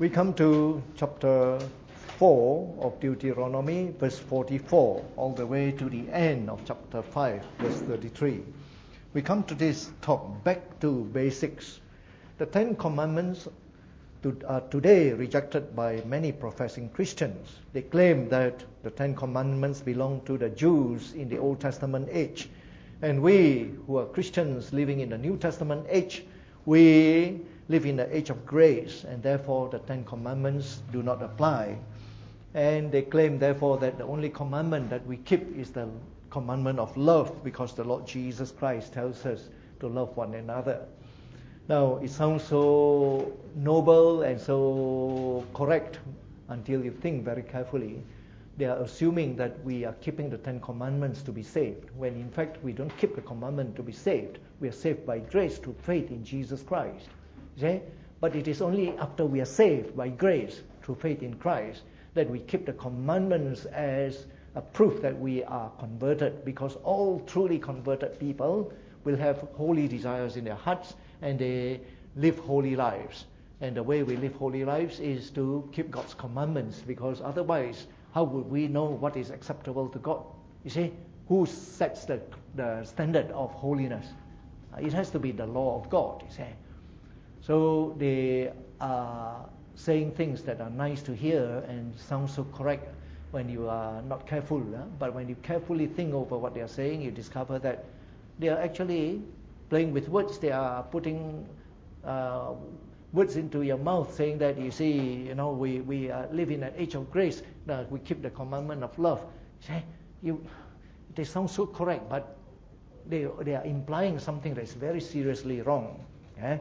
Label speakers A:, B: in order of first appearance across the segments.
A: We come to chapter 4 of Deuteronomy, verse 44, all the way to the end of chapter 5, verse 33. We come to this talk back to basics. The Ten Commandments are today rejected by many professing Christians. They claim that the Ten Commandments belong to the Jews in the Old Testament age. And we, who are Christians living in the New Testament age, we live in the age of grace, and therefore the Ten Commandments do not apply. And they claim, therefore, that the only commandment that we keep is the commandment of love, because the Lord Jesus Christ tells us to love one another. Now, it sounds so noble and so correct until you think very carefully. They are assuming that we are keeping the Ten Commandments to be saved, when in fact we don't keep the commandment to be saved. We are saved by grace through faith in Jesus Christ. Okay? But it is only after we are saved by grace through faith in Christ that we keep the commandments as a proof that we are converted, because all truly converted people will have holy desires in their hearts and they live holy lives. And the way we live holy lives is to keep God's commandments, because otherwise, how would we know what is acceptable to God? You see, who sets the standard of holiness? It has to be the law of God, you see. So they are saying things that are nice to hear and sound so correct when you are not careful. But when you carefully think over what they are saying, you discover that they are actually playing with words. They are putting words into your mouth, saying that, you see, we live in an age of grace. We keep the commandment of love. They sound so correct, but they are implying something that is very seriously wrong. Okay?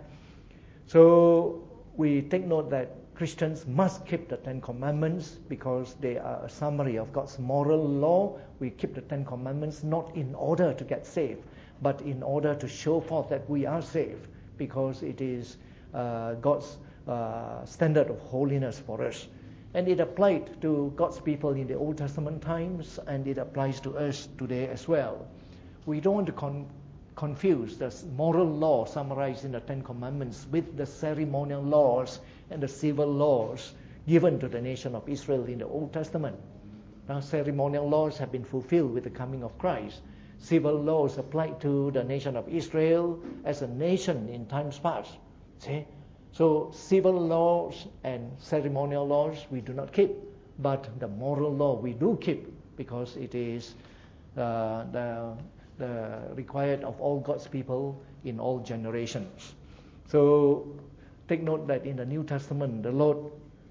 A: So we take note that Christians must keep the Ten Commandments because they are a summary of God's moral law. We keep the Ten Commandments not in order to get saved, but in order to show forth that we are saved, because it is God's standard of holiness for us. And it applied to God's people in the Old Testament times, and it applies to us today as well. We don't want to confuse the moral law summarized in the Ten Commandments with the ceremonial laws and the civil laws given to the nation of Israel in the Old Testament. Now, ceremonial laws have been fulfilled with the coming of Christ. Civil laws applied to the nation of Israel as a nation in times past. See? So civil laws and ceremonial laws we do not keep, but the moral law we do keep, because it is the required of all God's people in all generations. So take note that in the New Testament, the Lord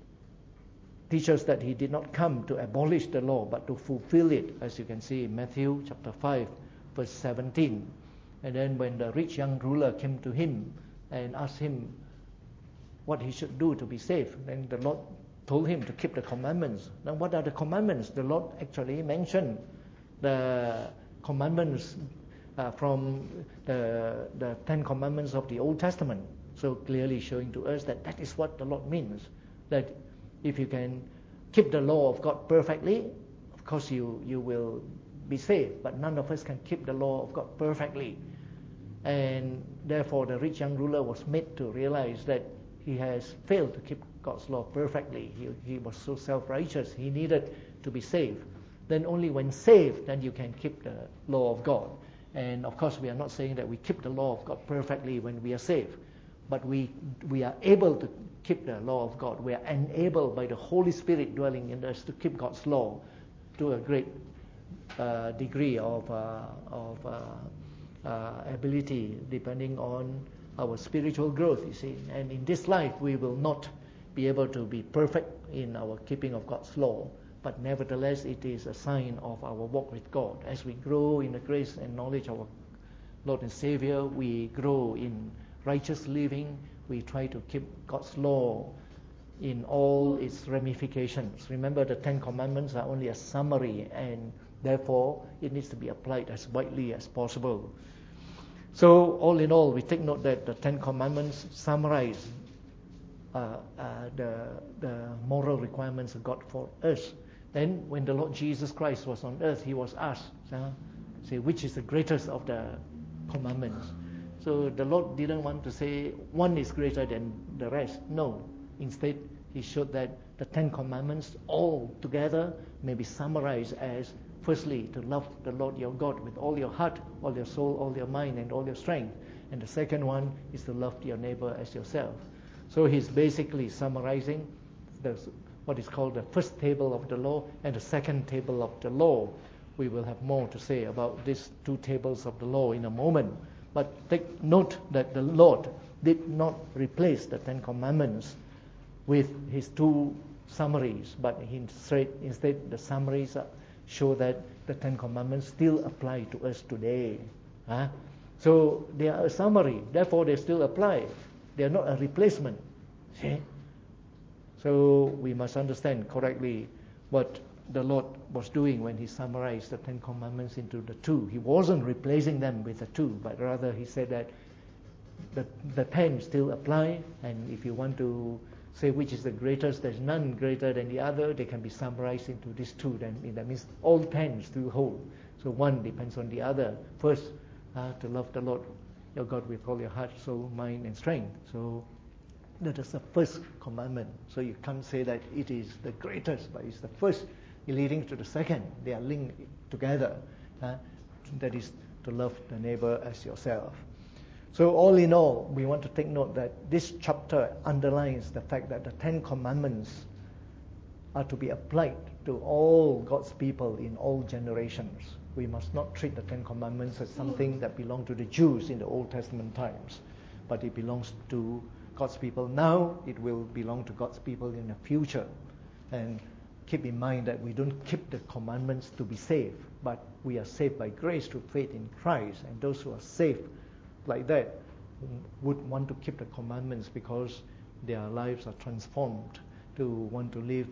A: teaches that He did not come to abolish the law, but to fulfill it, as you can see in Matthew chapter 5, verse 17. And then when the rich young ruler came to Him and asked Him what he should do to be saved, then the Lord told him to keep the commandments. Now, what are the commandments? The Lord actually mentioned the commandments from the Ten Commandments of the Old Testament. So clearly showing to us that is what the Lord means. That if you can keep the law of God perfectly, of course you will be saved. But none of us can keep the law of God perfectly. And therefore the rich young ruler was made to realize that he has failed to keep God's law perfectly. He was so self-righteous. He needed to be saved. Then only when saved, then you can keep the law of God. And of course, we are not saying that we keep the law of God perfectly when we are saved. But we are able to keep the law of God. We are enabled by the Holy Spirit dwelling in us to keep God's law to a great degree of ability, depending on our spiritual growth, you see. And in this life, we will not be able to be perfect in our keeping of God's law. But nevertheless, it is a sign of our walk with God. As we grow in the grace and knowledge of our Lord and Savior, we grow in righteous living. We try to keep God's law in all its ramifications. Remember, the Ten Commandments are only a summary, and therefore it needs to be applied as widely as possible. So all in all, we take note that the Ten Commandments summarize the moral requirements of God for us. Then when the Lord Jesus Christ was on earth, He was asked, say, which is the greatest of the commandments? So the Lord didn't want to say one is greater than the rest. No. Instead, he showed that the Ten Commandments all together may be summarized as, firstly, to love the Lord your God with all your heart, all your soul, all your mind, and all your strength. And the second one is to love your neighbor as yourself. So he's basically summarizing what is called the first table of the law and the second table of the law. We will have more to say about these two tables of the law in a moment. But take note that the Lord did not replace the Ten Commandments with his two summaries, but instead the summaries show that the Ten Commandments still apply to us today. So they are a summary, therefore they still apply. They are not a replacement. See? So we must understand correctly what the Lord was doing when he summarized the Ten Commandments into the two. He wasn't replacing them with the two, but rather he said that the 10 still apply, and if you want to say which is the greatest, there's none greater than the other, they can be summarized into these two. Then that means all 10 still hold. So one depends on the other. First, to love the Lord your God with all your heart, soul, mind, and strength. So that is the first commandment. So you can't say that it is the greatest, but it's the first leading to the second. They are linked together. That is to love the neighbor as yourself. So all in all, we want to take note that this chapter underlines the fact that the Ten Commandments are to be applied to all God's people in all generations. We must not treat the Ten Commandments as something that belonged to the Jews in the Old Testament times, but it belongs to God's people now. It will belong to God's people in the future. And keep in mind that we don't keep the commandments to be saved, but we are saved by grace through faith in Christ. And those who are saved like that would want to keep the commandments because their lives are transformed to want to live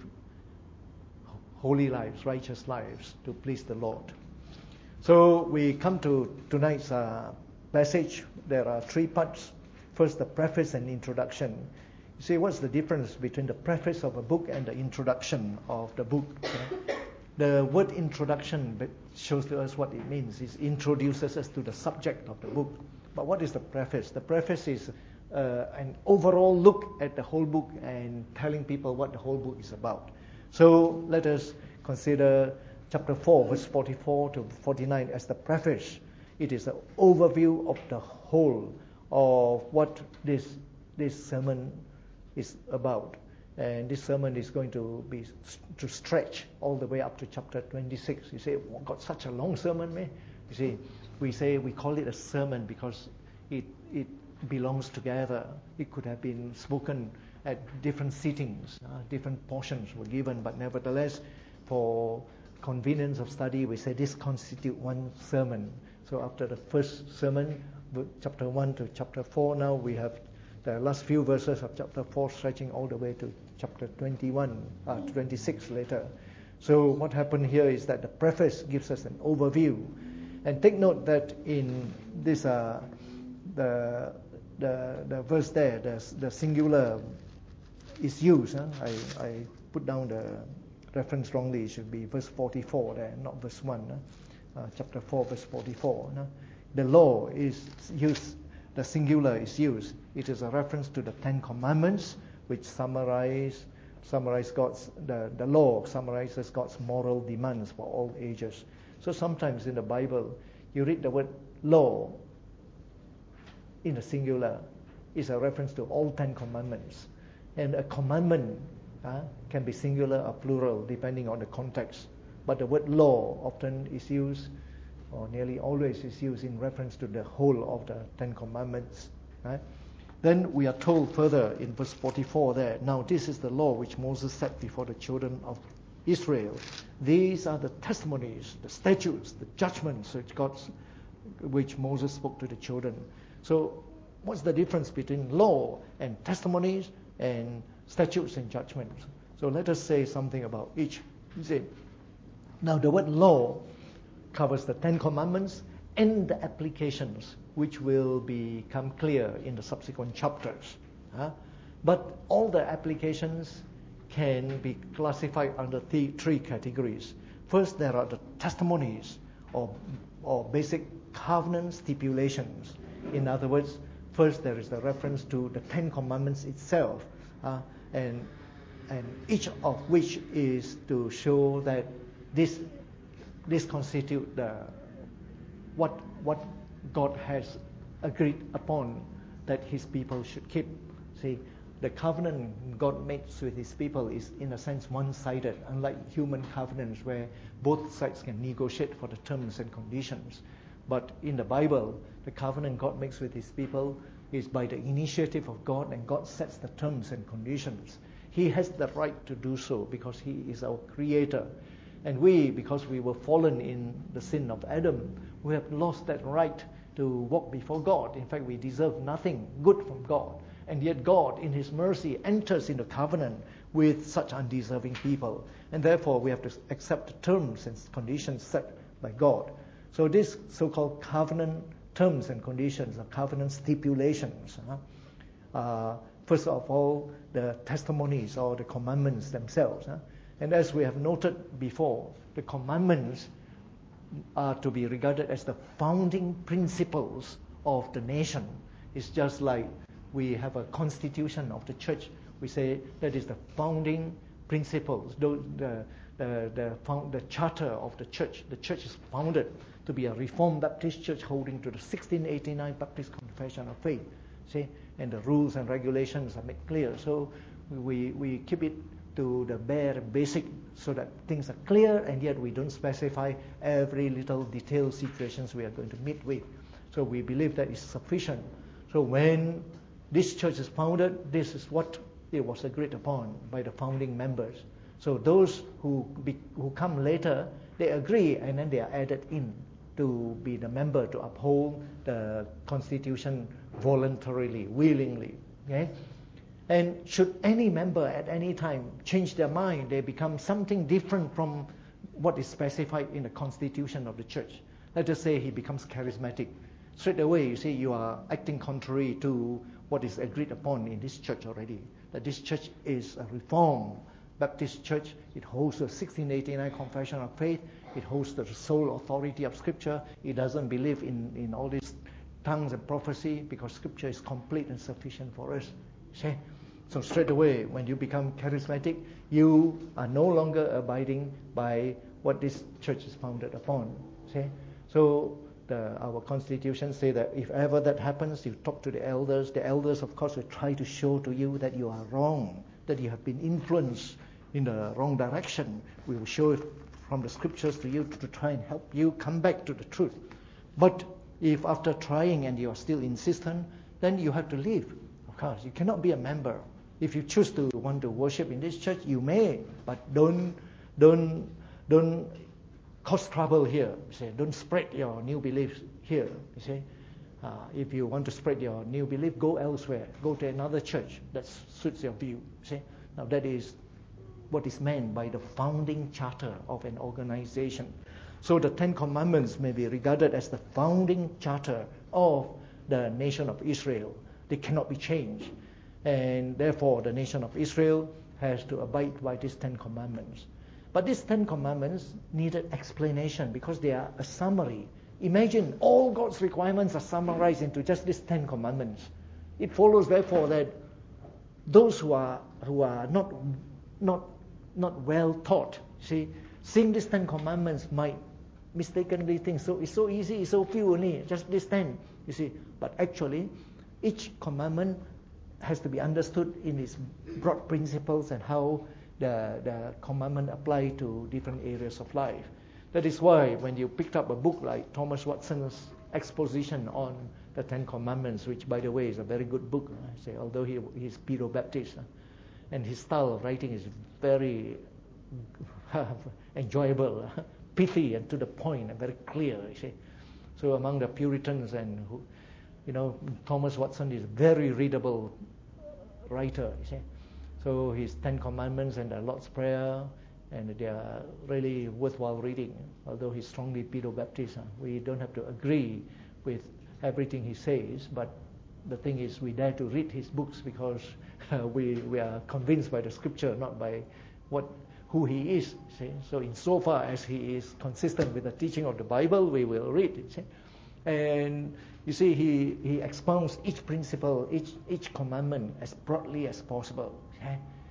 A: holy lives, righteous lives, to please the Lord. So we come to tonight's passage. There are three parts. First, the preface and introduction. You see, what's the difference between the preface of a book and the introduction of the book? The word introduction shows to us what it means. It introduces us to the subject of the book. But what is the preface? The preface is an overall look at the whole book and telling people what the whole book is about. So let us consider chapter 4, verse 44 to 49 as the preface. It is an overview of the whole of what this sermon is about. And this sermon is going to be to stretch all the way up to chapter 26. You say, oh, got such a long sermon, man? You see, we call it a sermon because it belongs together. It could have been spoken at different sittings, different portions were given, but nevertheless, for convenience of study, we say this constitutes one sermon. So after the first sermon, chapter 1 to chapter 4, now we have the last few verses of chapter 4 stretching all the way to chapter 26 later. So what happened here is that the preface gives us an overview. And take note that in this, the verse there, the singular is used. I put down the reference wrongly. It should be verse 44 there, not verse 1. Chapter 4, verse 44. The law is used, the singular is used. It is a reference to the Ten Commandments, which summarize God's, the law summarizes God's moral demands for all ages. So sometimes in the Bible, you read the word law in the singular is a reference to all 10 commandments. And a commandment can be singular or plural depending on the context. But the word law often is used, or nearly always is used in reference to the whole of the 10 commandments. Right? Then we are told further in verse 44 there, now this is the law which Moses set before the children of Israel. These are the testimonies, the statutes, the judgments which Moses spoke to the children. So what's the difference between law and testimonies and statutes and judgments? So let us say something about each. You see, now the word law covers the 10 commandments and the applications, which will become clear in the subsequent chapters. But all the applications can be classified under three categories. First, there are the testimonies or basic covenant stipulations. In other words, first there is the reference to the 10 commandments itself. and each of which is to show that this constitute what God has agreed upon that His people should keep. See, the covenant God makes with His people is in a sense one-sided, unlike human covenants where both sides can negotiate for the terms and conditions. But in the Bible, the covenant God makes with His people is by the initiative of God, and God sets the terms and conditions. He has the right to do so because He is our Creator. And we, because we were fallen in the sin of Adam, we have lost that right to walk before God. In fact, we deserve nothing good from God. And yet God, in His mercy, enters into covenant with such undeserving people. And therefore, we have to accept the terms and conditions set by God. So this so-called covenant terms and conditions, or covenant stipulations, first of all, the testimonies or the commandments themselves. And as we have noted before, the commandments are to be regarded as the founding principles of the nation. It's just like we have a constitution of the church. We say that is the founding principles, the charter of the church. The church is founded to be a Reformed Baptist church holding to the 1689 Baptist Confession of Faith. See, and the rules and regulations are made clear. So we keep it to the bare basic so that things are clear, and yet we don't specify every little detailed situations we are going to meet with. So we believe that is sufficient. So when this church is founded, this is what it was agreed upon by the founding members. So those who come later, they agree, and then they are added in to be the member to uphold the constitution voluntarily, willingly. Okay? And should any member at any time change their mind, they become something different from what is specified in the constitution of the church. Let us say he becomes charismatic. Straight away, you see, you are acting contrary to what is agreed upon in this church already. That this church is a Reformed Baptist church. It holds the 1689 Confession of Faith. It holds the sole authority of Scripture. It doesn't believe in all these tongues and prophecy because Scripture is complete and sufficient for us. See? So straight away, when you become charismatic, you are no longer abiding by what this church is founded upon. See? So our constitution say that if ever that happens, you talk to the elders. The elders, of course, will try to show to you that you are wrong, that you have been influenced in the wrong direction. We will show it from the Scriptures to you to try and help you come back to the truth. But if after trying and you are still insistent, then you have to leave. Of course, you cannot be a member. If you choose to want to worship in this church, you may, but don't cause trouble here. You see, don't spread your new beliefs here. You see, if you want to spread your new belief, go elsewhere. Go to another church that suits your view. See, now that is what is meant by the founding charter of an organization. So the Ten Commandments may be regarded as the founding charter of the nation of Israel. They cannot be changed. And therefore, the nation of Israel has to abide by these 10 commandments. But these 10 commandments needed explanation because they are a summary. Imagine all God's requirements are summarized into just these 10 commandments. It follows, therefore, that those who are not well taught, seeing these 10 commandments might mistakenly think, so it's so easy, it's so few only, just these 10, you see. But actually, each commandment has to be understood in its broad principles and how the commandment apply to different areas of life. That is why when you picked up a book like Thomas Watson's exposition on the Ten Commandments, which by the way is a very good book, although he's Pedo-Baptist, and his style of writing is very enjoyable, pithy and to the point and very clear. So among the Puritans and Thomas Watson is a very readable writer. So his 10 Commandments and the Lord's Prayer, and they are really worthwhile reading. Although he's strongly Pedo-Baptist, we don't have to agree with everything he says, but the thing is we dare to read his books because we are convinced by the Scripture, not by who he is. So insofar as he is consistent with the teaching of the Bible, we will read it. And you see, he expounds each principle, each commandment as broadly as possible.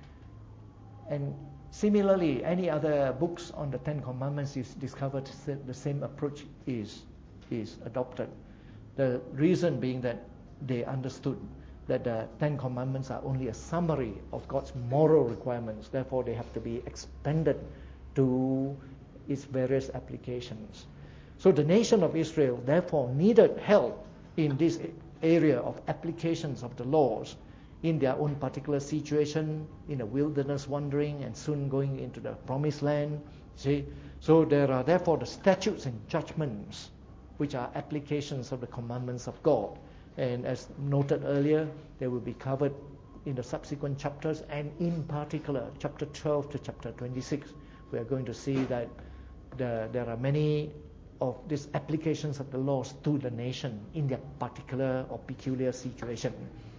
A: And similarly, any other books on the Ten Commandments is discovered the same approach is adopted. The reason being that they understood that the Ten Commandments are only a summary of God's moral requirements. Therefore, they have to be expanded to its various applications. So the nation of Israel therefore needed help in this area of applications of the laws in their own particular situation, in a wilderness wandering and soon going into the promised land. See? So there are therefore the statutes and judgments which are applications of the commandments of God. And as noted earlier, they will be covered in the subsequent chapters, and in particular, chapter 12 to chapter 26, we are going to see that there are many of these applications of the laws to the nation in their particular or peculiar situation.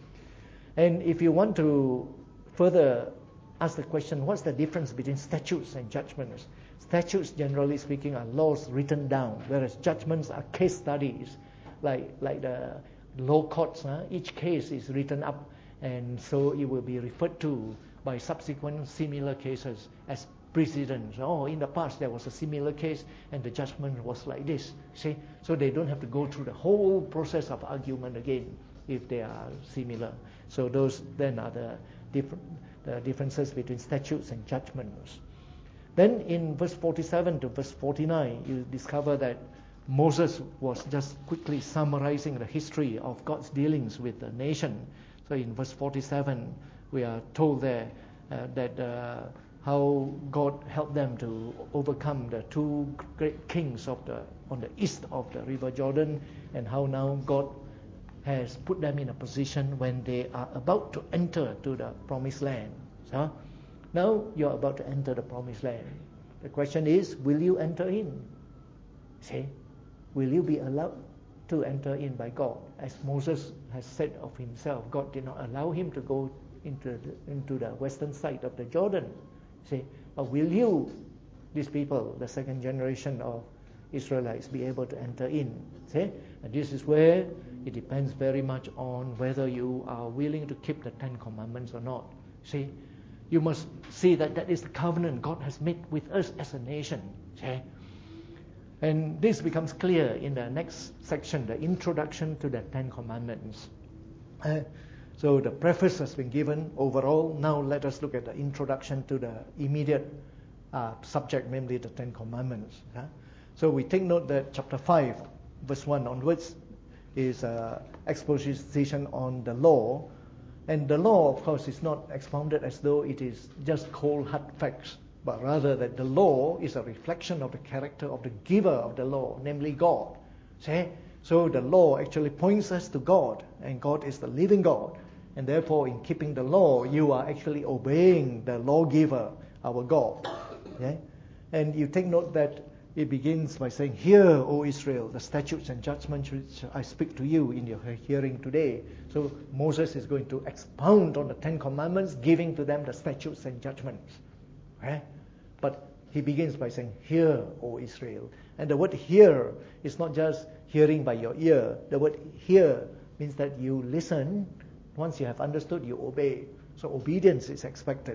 A: And if you want to further ask the question, what's the difference between statutes and judgments? Statutes, generally speaking, are laws written down, whereas judgments are case studies, like the law courts. Each case is written up, and so it will be referred to by subsequent similar cases as precedents. Oh, in the past there was a similar case, and the judgment was like this. See, so they don't have to go through the whole process of argument again if they are similar. So those then are the differences between statutes and judgments. Then in verse 47 to verse 49, you discover that Moses was just quickly summarizing the history of God's dealings with the nation. So in verse 47, we are told there that how God helped them to overcome the two great kings on the east of the river Jordan, and how now God has put them in a position when they are about to enter to the promised land. So now you're about to enter the promised land. The question is, will you enter in? See, will you be allowed to enter in by God? As Moses has said of himself, God did not allow him to go into the western side of the Jordan. See, but will you, these people, the second generation of Israelites, be able to enter in? See, and this is where it depends very much on whether you are willing to keep the Ten Commandments or not. See, you must see that that is the covenant God has made with us as a nation. See? And this becomes clear in the next section, the introduction to the Ten Commandments. So the preface has been given overall. Now let us look at the introduction to the immediate subject, namely the Ten Commandments. So we take note that chapter 5, verse 1 onwards is exposition on the law. And the law, of course, is not expounded as though it is just cold hard facts, but rather that the law is a reflection of the character of the giver of the law, namely God. See? So the law actually points us to God, and God is the living God. And therefore, in keeping the law, you are actually obeying the lawgiver, our God. Yeah? And you take note that it begins by saying, "Hear, O Israel, the statutes and judgments which I speak to you in your hearing today." So Moses is going to expound on the Ten Commandments, giving to them the statutes and judgments. Right? But he begins by saying, "Hear, O Israel." And the word "hear" is not just hearing by your ear. The word "hear" means that you listen. Once you have understood, you obey. So obedience is expected.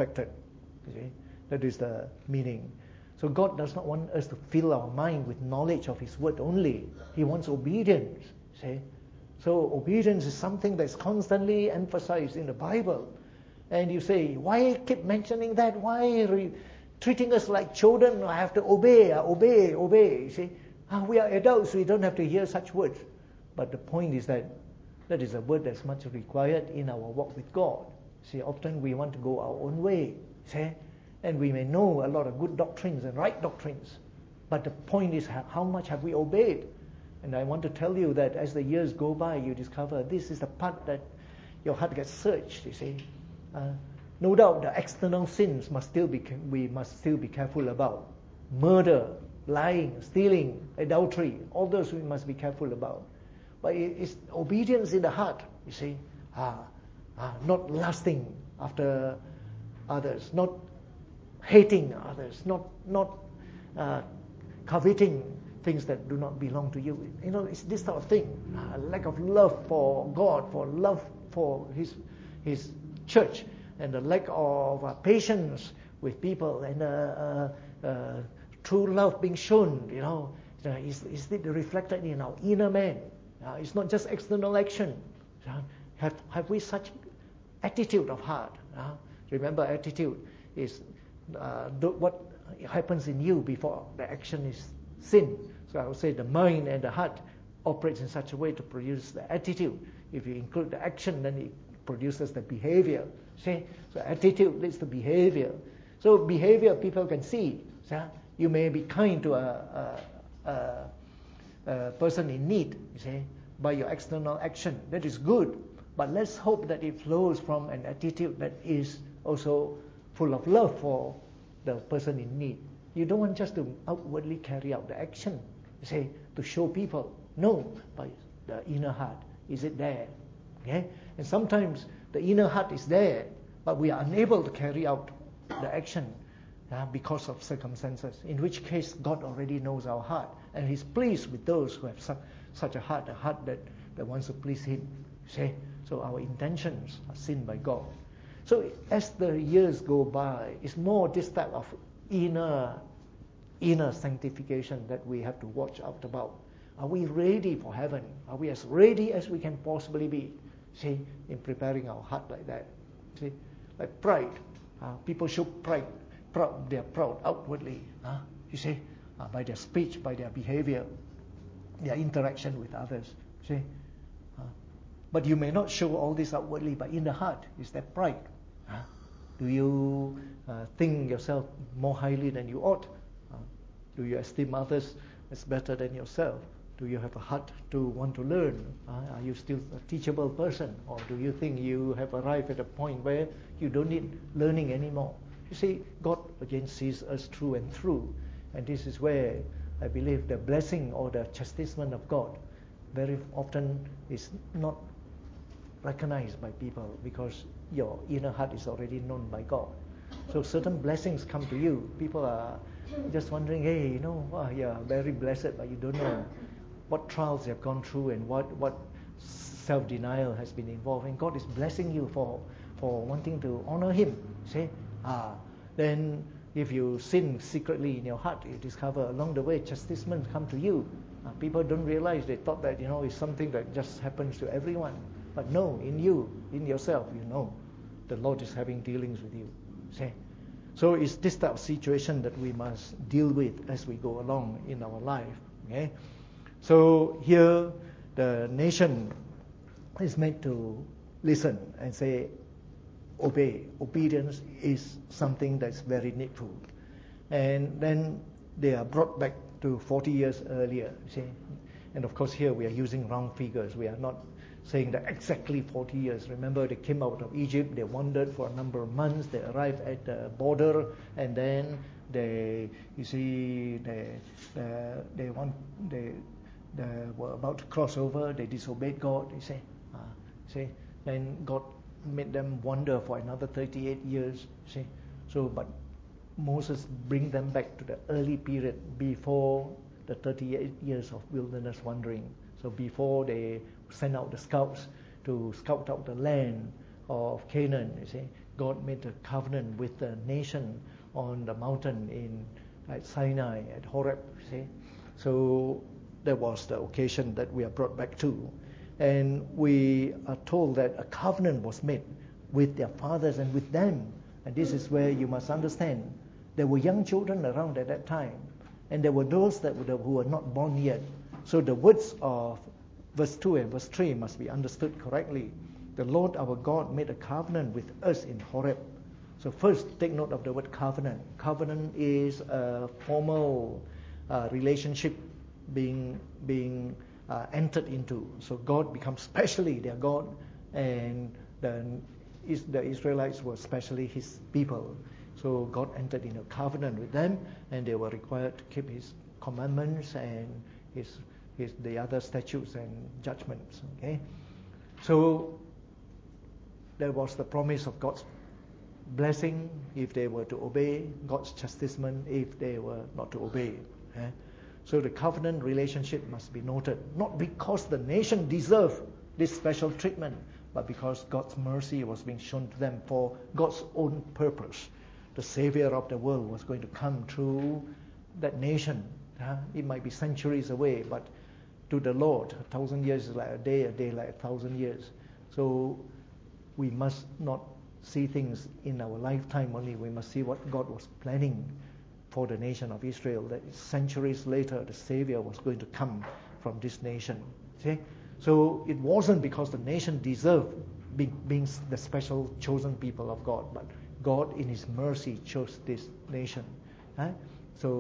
A: You see? That is the meaning. So God does not want us to fill our mind with knowledge of His word only. He wants obedience. See? So obedience is something that's constantly emphasized in the Bible. And you say, why keep mentioning that? Why treating us like children? I have to obey, obey. You see? We are adults, we don't have to hear such words. But the point is that is a word that's much required in our walk with God. See, often we want to go our own way. See? And we may know a lot of good doctrines and right doctrines. But the point is, how much have we obeyed? And I want to tell you that as the years go by, you discover this is the part that your heart gets searched, you see. No doubt the external sins we must still be careful about. Murder, lying, stealing, adultery, all those we must be careful about. But it's obedience in the heart, you see. Not lusting after others, not hating others, not coveting things that do not belong to you. You know, it's this type of thing. A lack of love for God, for love for His church, and the lack of patience with people, and true love being shown, is it reflected in our inner man? It's not just external action. Have we such attitude of heart? Remember, attitude is what happens in you before the action is seen. So I would say the mind and the heart operates in such a way to produce the attitude. If you include the action, then it produces the behavior. See? So attitude leads to behavior. So behavior people can see. You may be kind to a person in need, by your external action. That is good. But let's hope that it flows from an attitude that is also full of love for the person in need. You don't want just to outwardly carry out the action, to show people. No, but the inner heart, is it there? Okay? And sometimes the inner heart is there, but we are unable to carry out the action because of circumstances, in which case God already knows our heart, and He's pleased with those who have such a heart that wants to please Him. So our intentions are seen by God. So as the years go by, it's more this type of inner sanctification that we have to watch out about. Are we ready for heaven? Are we as ready as we can possibly be? In preparing our heart like that. Like pride. People show pride. They are proud outwardly. By their speech, by their behavior, their interaction with others. But you may not show all this outwardly, but in the heart is that pride. Do you think yourself more highly than you ought? Do you esteem others as better than yourself? Do you have a heart to want to learn? Are you still a teachable person? Or do you think you have arrived at a point where you don't need learning anymore? You see, God again sees us through and through. And this is where I believe the blessing or the chastisement of God very often is not recognized by people, because your inner heart is already known by God. So certain blessings come to you. People are just wondering, hey, you're very blessed, but you don't know what trials you have gone through and what self-denial has been involved. And God is blessing you for wanting to honor Him. Then if you sin secretly in your heart, you discover along the way chastisement come to you. People don't realize. They thought that it's something that just happens to everyone. But no, in you, in yourself, the Lord is having dealings with you. So it's this type of situation that we must deal with as we go along in our life. Okay? So here the nation is made to listen and say, obey. Obedience is something that's very needful. And then they are brought back to 40 years earlier. And of course here we are using round figures. We are not saying that exactly 40 years. Remember, they came out of Egypt, they wandered for a number of months, they arrived at the border, and then they were about to cross over, they disobeyed God, then God made them wander for another 38 years, but Moses bring them back to the early period before the 38 years of wilderness wandering. So before they sent out the scouts to scout out the land of Canaan, God made a covenant with the nation on the mountain at Sinai, at Horeb. So that was the occasion that we are brought back to. And we are told that a covenant was made with their fathers and with them. And this is where you must understand, there were young children around at that time, and there were those who were not born yet. So the words of verse 2 and verse 3 must be understood correctly. The Lord our God made a covenant with us in Horeb. So first, take note of the word covenant. Covenant is a formal relationship being entered into. So God becomes specially their God, and the Israelites were specially His people. So God entered in a covenant with them, and they were required to keep His commandments and the other statutes and judgments. Okay, so there was the promise of God's blessing if they were to obey, God's chastisement if they were not to obey. So the covenant relationship must be noted, not because the nation deserved this special treatment, but because God's mercy was being shown to them for God's own purpose. The Savior of the world was going to come through that nation. It might be centuries away, but to the Lord, 1,000 years is like a day like 1,000 years. So we must not see things in our lifetime only. We must see what God was planning for the nation of Israel, that centuries later the Savior was going to come from this nation. See? So it wasn't because the nation deserved being the special chosen people of God, but God in His mercy chose this nation. So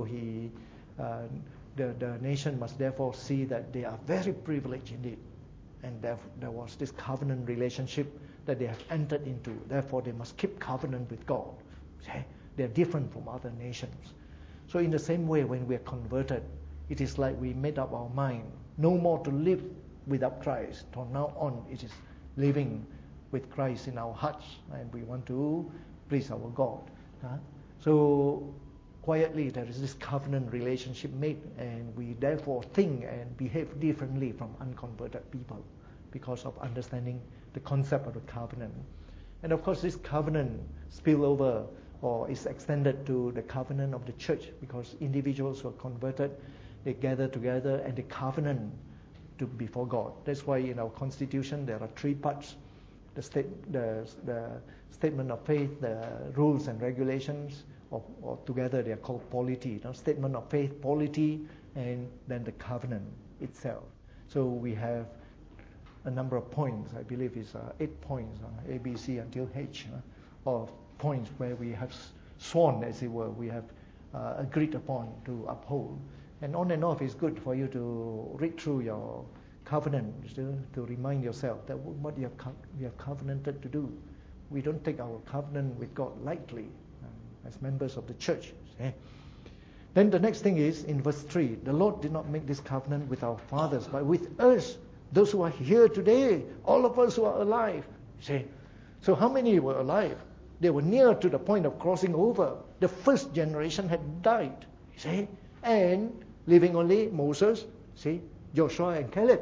A: the nation must therefore see that they are very privileged indeed, and there was this covenant relationship that they have entered into. Therefore they must keep covenant with God. See? They are different from other nations. So in the same way, when we are converted, it is like we made up our mind no more to live without Christ. From now on, it is living with Christ in our hearts, and we want to please our God. So quietly there is this covenant relationship made, and we therefore think and behave differently from unconverted people because of understanding the concept of the covenant. And of course this covenant spill over or is extended to the covenant of the church, because individuals who are converted, they gather together and they covenant to before God. That's why in our constitution there are 3 parts: the statement of faith, the rules and regulations, or together they are called polity. Statement of faith, polity, and then the covenant itself. So we have a number of points. I believe it's 8 points, A, B, C until H, of points where we have sworn, as it were, we have agreed upon to uphold. And on and off, it's good for you to read through your covenant to remind yourself that what you have covenanted to do. We don't take our covenant with God lightly as members of the church. Then the next thing is in verse 3, the Lord did not make this covenant with our fathers, but with us, those who are here today, all of us who are alive. So how many were alive? They were near to the point of crossing over. The first generation had died, and living only Moses, Joshua and Caleb.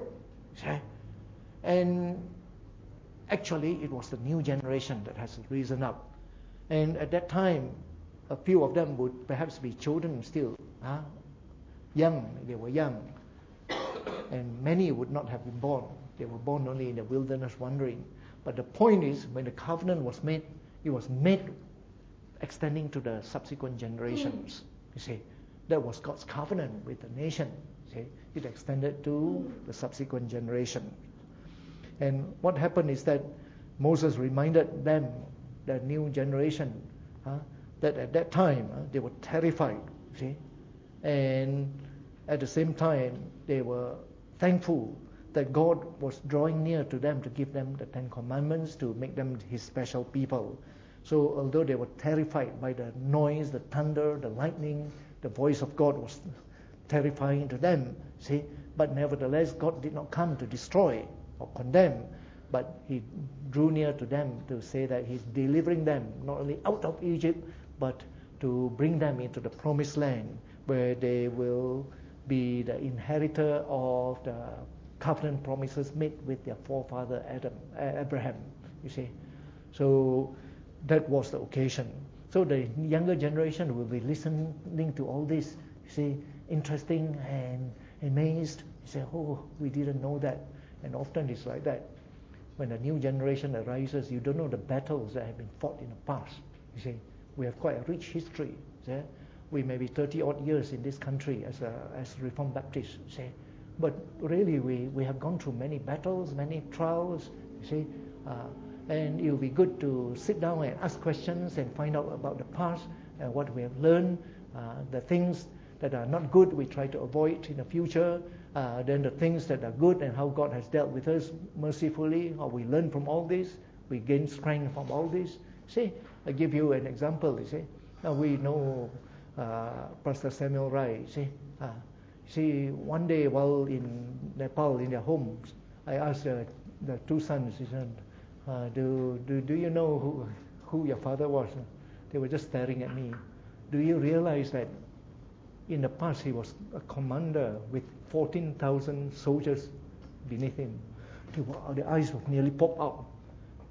A: And actually it was the new generation that has risen up. And at that time, a few of them would perhaps be children still, young, they were young. And many would not have been born. They were born only in the wilderness wandering. But the point is, when the covenant was made, it was made extending to the subsequent generations. That was God's covenant with the nation. It extended to the subsequent generation. And what happened is that Moses reminded them, the new generation, that at that time they were terrified. And at the same time, they were thankful that God was drawing near to them to give them the 10 Commandments, to make them His special people. So although they were terrified by the noise, the thunder, the lightning, the voice of God was terrifying to them, but nevertheless God did not come to destroy or condemn, but He drew near to them to say that He's delivering them not only out of Egypt, but to bring them into the promised land, where they will be the inheritor of the covenant promises made with their forefather Abraham. So that was the occasion. So the younger generation will be listening to all this, interesting and amazed. Oh, we didn't know that. And often it's like that. When a new generation arises, you don't know the battles that have been fought in the past. We have quite a rich history. We may be 30 odd years in this country as Reformed Baptists. But really we have gone through many battles, many trials. And it will be good to sit down and ask questions and find out about the past and what we have learned, the things that are not good we try to avoid in the future, then the things that are good and how God has dealt with us mercifully, how we learn from all this, we gain strength from all this. I give you an example. Now we know Pastor Samuel Rai. One day while in Nepal in their homes, I asked the 2 sons, do you know who your father was? They were just staring at me. Do you realize that in the past he was a commander with 14,000 soldiers beneath him? The eyes would nearly pop out.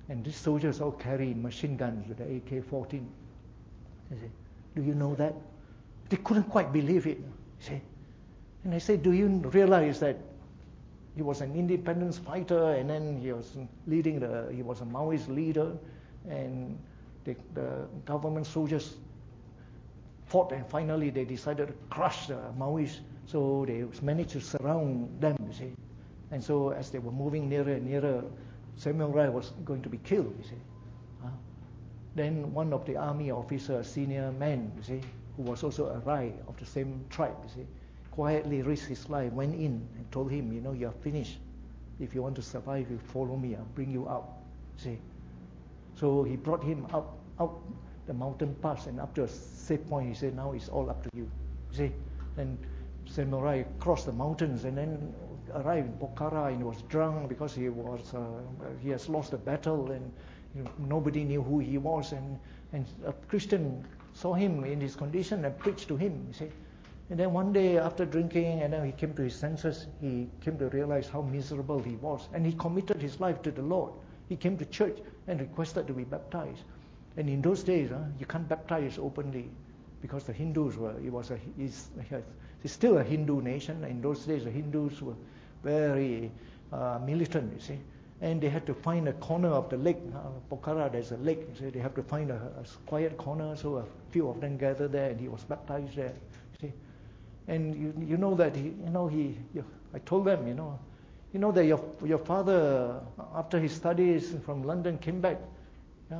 A: And these soldiers all carry machine guns with the AK-14. I say, do you know that? They couldn't quite believe it. See? And I said, do you realize that he was an independence fighter, and then he was he was a Maoist leader, and the government soldiers fought, and finally they decided to crush the Maoists, so they managed to surround them, you see. And so as they were moving nearer and nearer, Samuel Rai was going to be killed, you see. Then one of the army officers, senior man, you see, who was also a Rai of the same tribe, you see, quietly risked his life, went in and told him, you know, you're finished. If you want to survive, you follow me, I'll bring you out. See? So he brought him out the mountain pass, and up to a safe point, he said, now it's all up to you. See? And Samuel Rai crossed the mountains and then arrived in Pokhara, and he was drunk because he has lost the battle, and nobody knew who he was, and a Christian saw him in his condition and preached to him, you see. And then one day after drinking, and then he came to his senses, he came to realize how miserable he was, and he committed his life to the Lord. He came to church and requested to be baptized. And in those days, you can't baptize openly because the Hindus it's still a Hindu nation. In those days, the Hindus were very militant, you see. And they had to find a corner of the lake. Pokhara, there's a lake, so they have to find a quiet corner. So a few of them gathered there, and he was baptized there. You see, and you know that I told them, you know that your father, after his studies from London, came back. Yeah,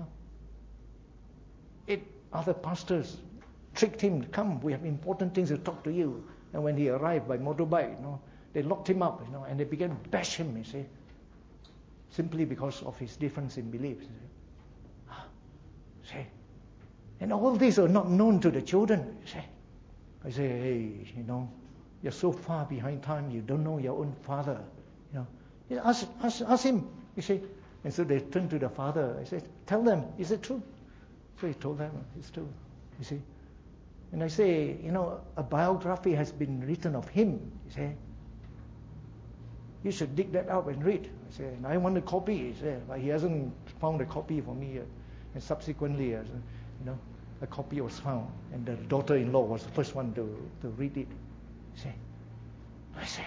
A: 8 other pastors tricked him. Come, we have important things to talk to you. And when he arrived by motorbike, they locked him up, and they began to bash him. You see. Simply because of his difference in beliefs. See? And all these are not known to the children. See? I say, hey, you're so far behind time, you don't know your own father. Ask him, you see. And so they turned to the father. I said, tell them, is it true? So he told them, it's true, you see. And I say, a biography has been written of him, you see. You should dig that out and read. I said, I want a copy. He said, but he hasn't found a copy for me yet. And subsequently, a copy was found, and the daughter-in-law was the first one to read it. I say,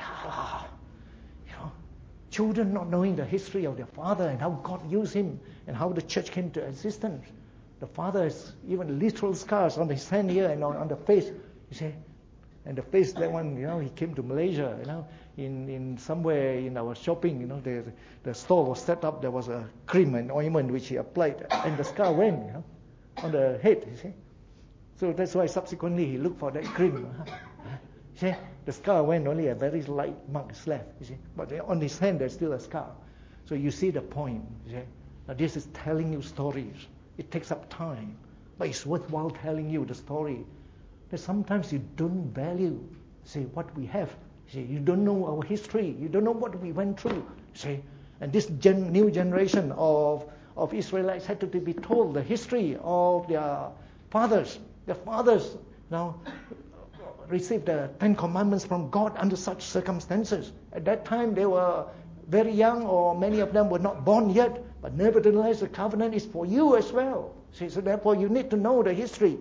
A: children not knowing the history of their father and how God used him and how the church came to existence. The father has even literal scars on his hand here and on the face. You see, and the face, that one, he came to Malaysia, in somewhere in our shopping, the store was set up, there was a cream and ointment which he applied, and the scar went, on the head, you see. So that's why subsequently he looked for that cream. See, the scar went, only a very light mark is left, you see. But on his hand there's still a scar. So you see the point, you see. Now this is telling you stories. It takes up time, but it's worthwhile telling you the story. But sometimes you don't value, what we have. You don't know our history. You don't know what we went through. And this new generation of Israelites had to be told the history of their fathers. Their fathers now received the 10 Commandments from God under such circumstances. At that time, they were very young, or many of them were not born yet. But nevertheless, the covenant is for you as well. So therefore, you need to know the history.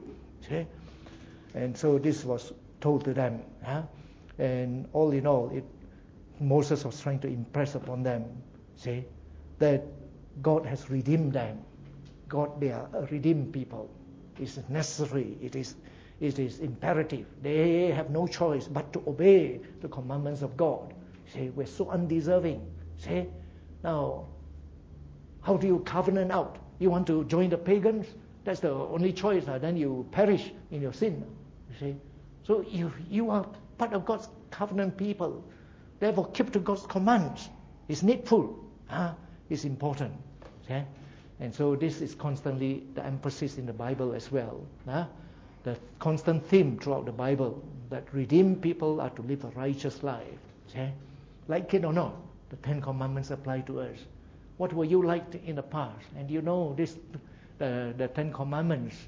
A: And so this was told to them. And all in all, Moses was trying to impress upon them, that God has redeemed them. They are a redeemed people. It's necessary. It is imperative. They have no choice but to obey the commandments of God. We're so undeserving. Now, how do you covenant out? You want to join the pagans? That's the only choice. Then you perish in your sin. So you are part of God's covenant people. Therefore, keep to God's commands. It's needful. It's important. And so this is constantly the emphasis in the Bible as well. The constant theme throughout the Bible, that redeemed people are to live a righteous life. Like it or not, the 10 Commandments apply to us. What were you like in the past? And this, the 10 Commandments,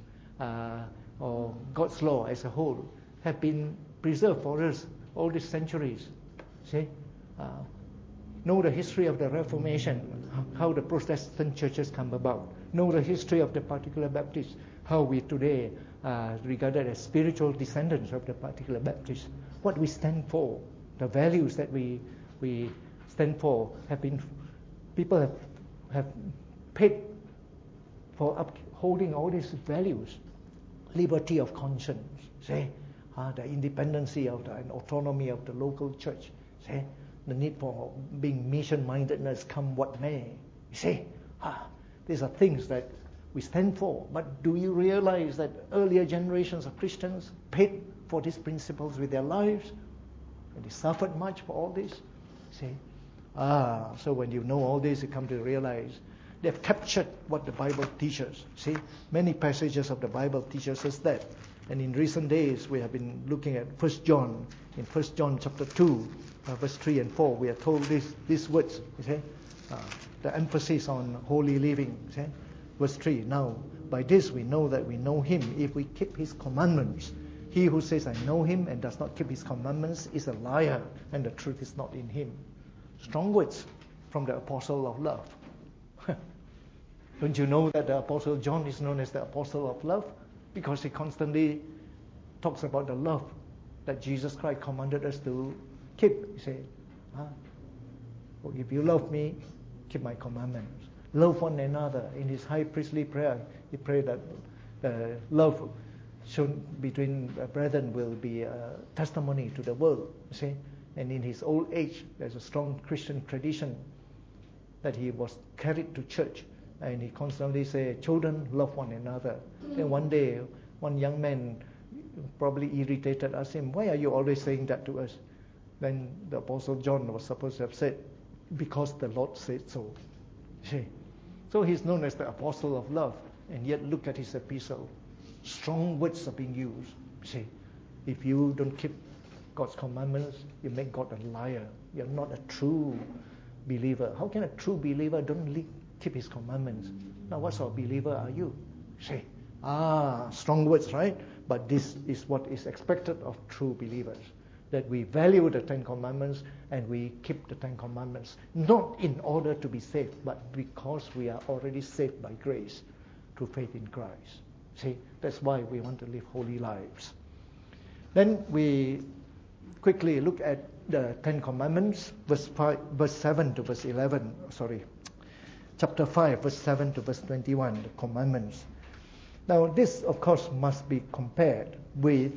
A: or God's law as a whole, have been preserved for us all these centuries. Know the history of the Reformation, how the Protestant churches come about. Know the history of the particular Baptists, how we today are regarded as spiritual descendants of the particular Baptists. What we stand for, the values that we stand for people have paid for upholding all these values. Liberty of conscience, say, the independency of and autonomy of the local church, say, the need for being mission-mindedness come what may. You see, these are things that we stand for. But do you realize that earlier generations of Christians paid for these principles with their lives? And they suffered much for all this. See? So when you know all this, you come to realize they've captured what the Bible teaches. See, many passages of the Bible teaches us that. And in recent days, we have been looking at 1 John. In 1 John chapter 2, verse 3 and 4, we are told these words. You see? The emphasis on holy living. You see? Verse 3, now, by this we know that we know him if we keep his commandments. He who says, I know him and does not keep his commandments is a liar, and the truth is not in him. Strong words from the apostle of love. Don't you know that the Apostle John is known as the Apostle of Love? Because he constantly talks about the love that Jesus Christ commanded us to keep. He said, well, if you love me, keep my commandments. Love one another. In his high priestly prayer, he prayed that the love shown between brethren will be a testimony to the world. You see? And in his old age, there's a strong Christian tradition that he was carried to church. And he constantly said, children, love one another. And one day, one young man, probably irritated, asked him, why are you always saying that to us? Then the Apostle John was supposed to have said, because the Lord said so. See? So he's known as the Apostle of Love. And yet look at his epistle. Strong words are being used. See? If you don't keep God's commandments, you make God a liar. You're not a true believer. How can a true believer don't keep his commandments? Now, what sort of believer are you? See? Strong words, right? But this is what is expected of true believers. That we value the Ten Commandments and we keep the Ten Commandments. Not in order to be saved, but because we are already saved by grace through faith in Christ. See? That's why we want to live holy lives. Then we quickly look at the Ten Commandments, verse 7 to verse 11. Chapter 5, verse 7 to verse 21, the commandments. Now, this, of course, must be compared with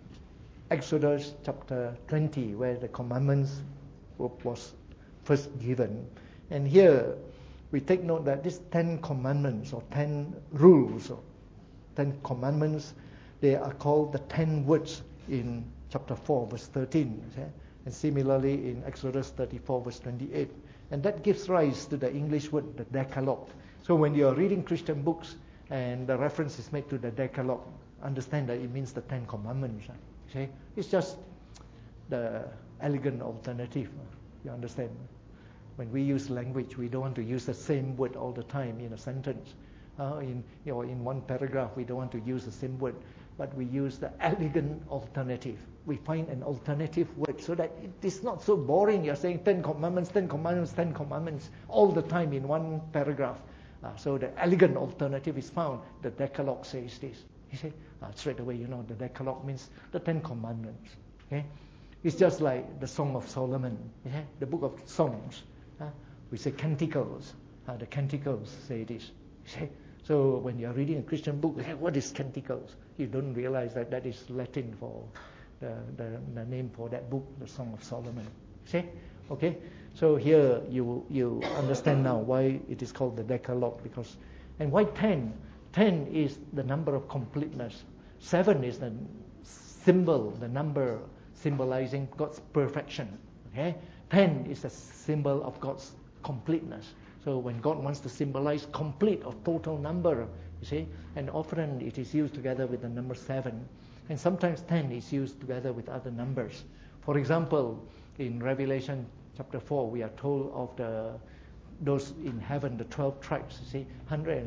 A: Exodus chapter 20, where the commandments was first given. And here, we take note that these 10 commandments, or 10 rules, or 10 commandments, they are called the 10 words in chapter 4, verse 13. Okay? And similarly in Exodus 34, verse 28. And that gives rise to the English word, the Decalogue. So when you are reading Christian books and the reference is made to the Decalogue, understand that it means the 10 Commandments. Okay? It's just the elegant alternative. You understand? When we use language, we don't want to use the same word all the time in a sentence. In one paragraph, we don't want to use the same word, but we use the elegant alternative. We find an alternative word so that it is not so boring. You're saying 10 commandments, 10 commandments, 10 commandments all the time in one paragraph. So the elegant alternative is found. The Decalogue says this. You see, straight away you know the Decalogue means the 10 commandments. Okay? It's just like the Song of Solomon. Yeah? The book of Songs. We say canticles. The canticles say this. You see? So when you're reading a Christian book, what is canticles? You don't realize that that is Latin for the name for that book, the Song of Solomon. See? Okay? So here you understand now why it is called the Decalogue. And why 10? 10 is the number of completeness. 7 is the symbol, the number symbolizing God's perfection. Okay? 10 is a symbol of God's completeness. So when God wants to symbolize complete or total number, you see, and often it is used together with the number 7. And sometimes 10 is used together with other numbers. For example, in Revelation chapter 4, we are told of those in heaven, the 12 tribes, you see,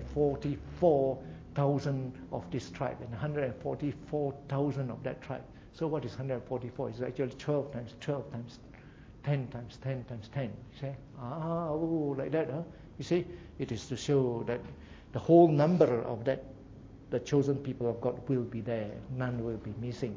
A: 144,000 of this tribe and 144,000 of that tribe. So what is 144? It's actually 12 times 12 times 10 times 10 times 10. You say, like that, huh? You see, it is to show that the whole number of that, the chosen people of God will be there. None will be missing.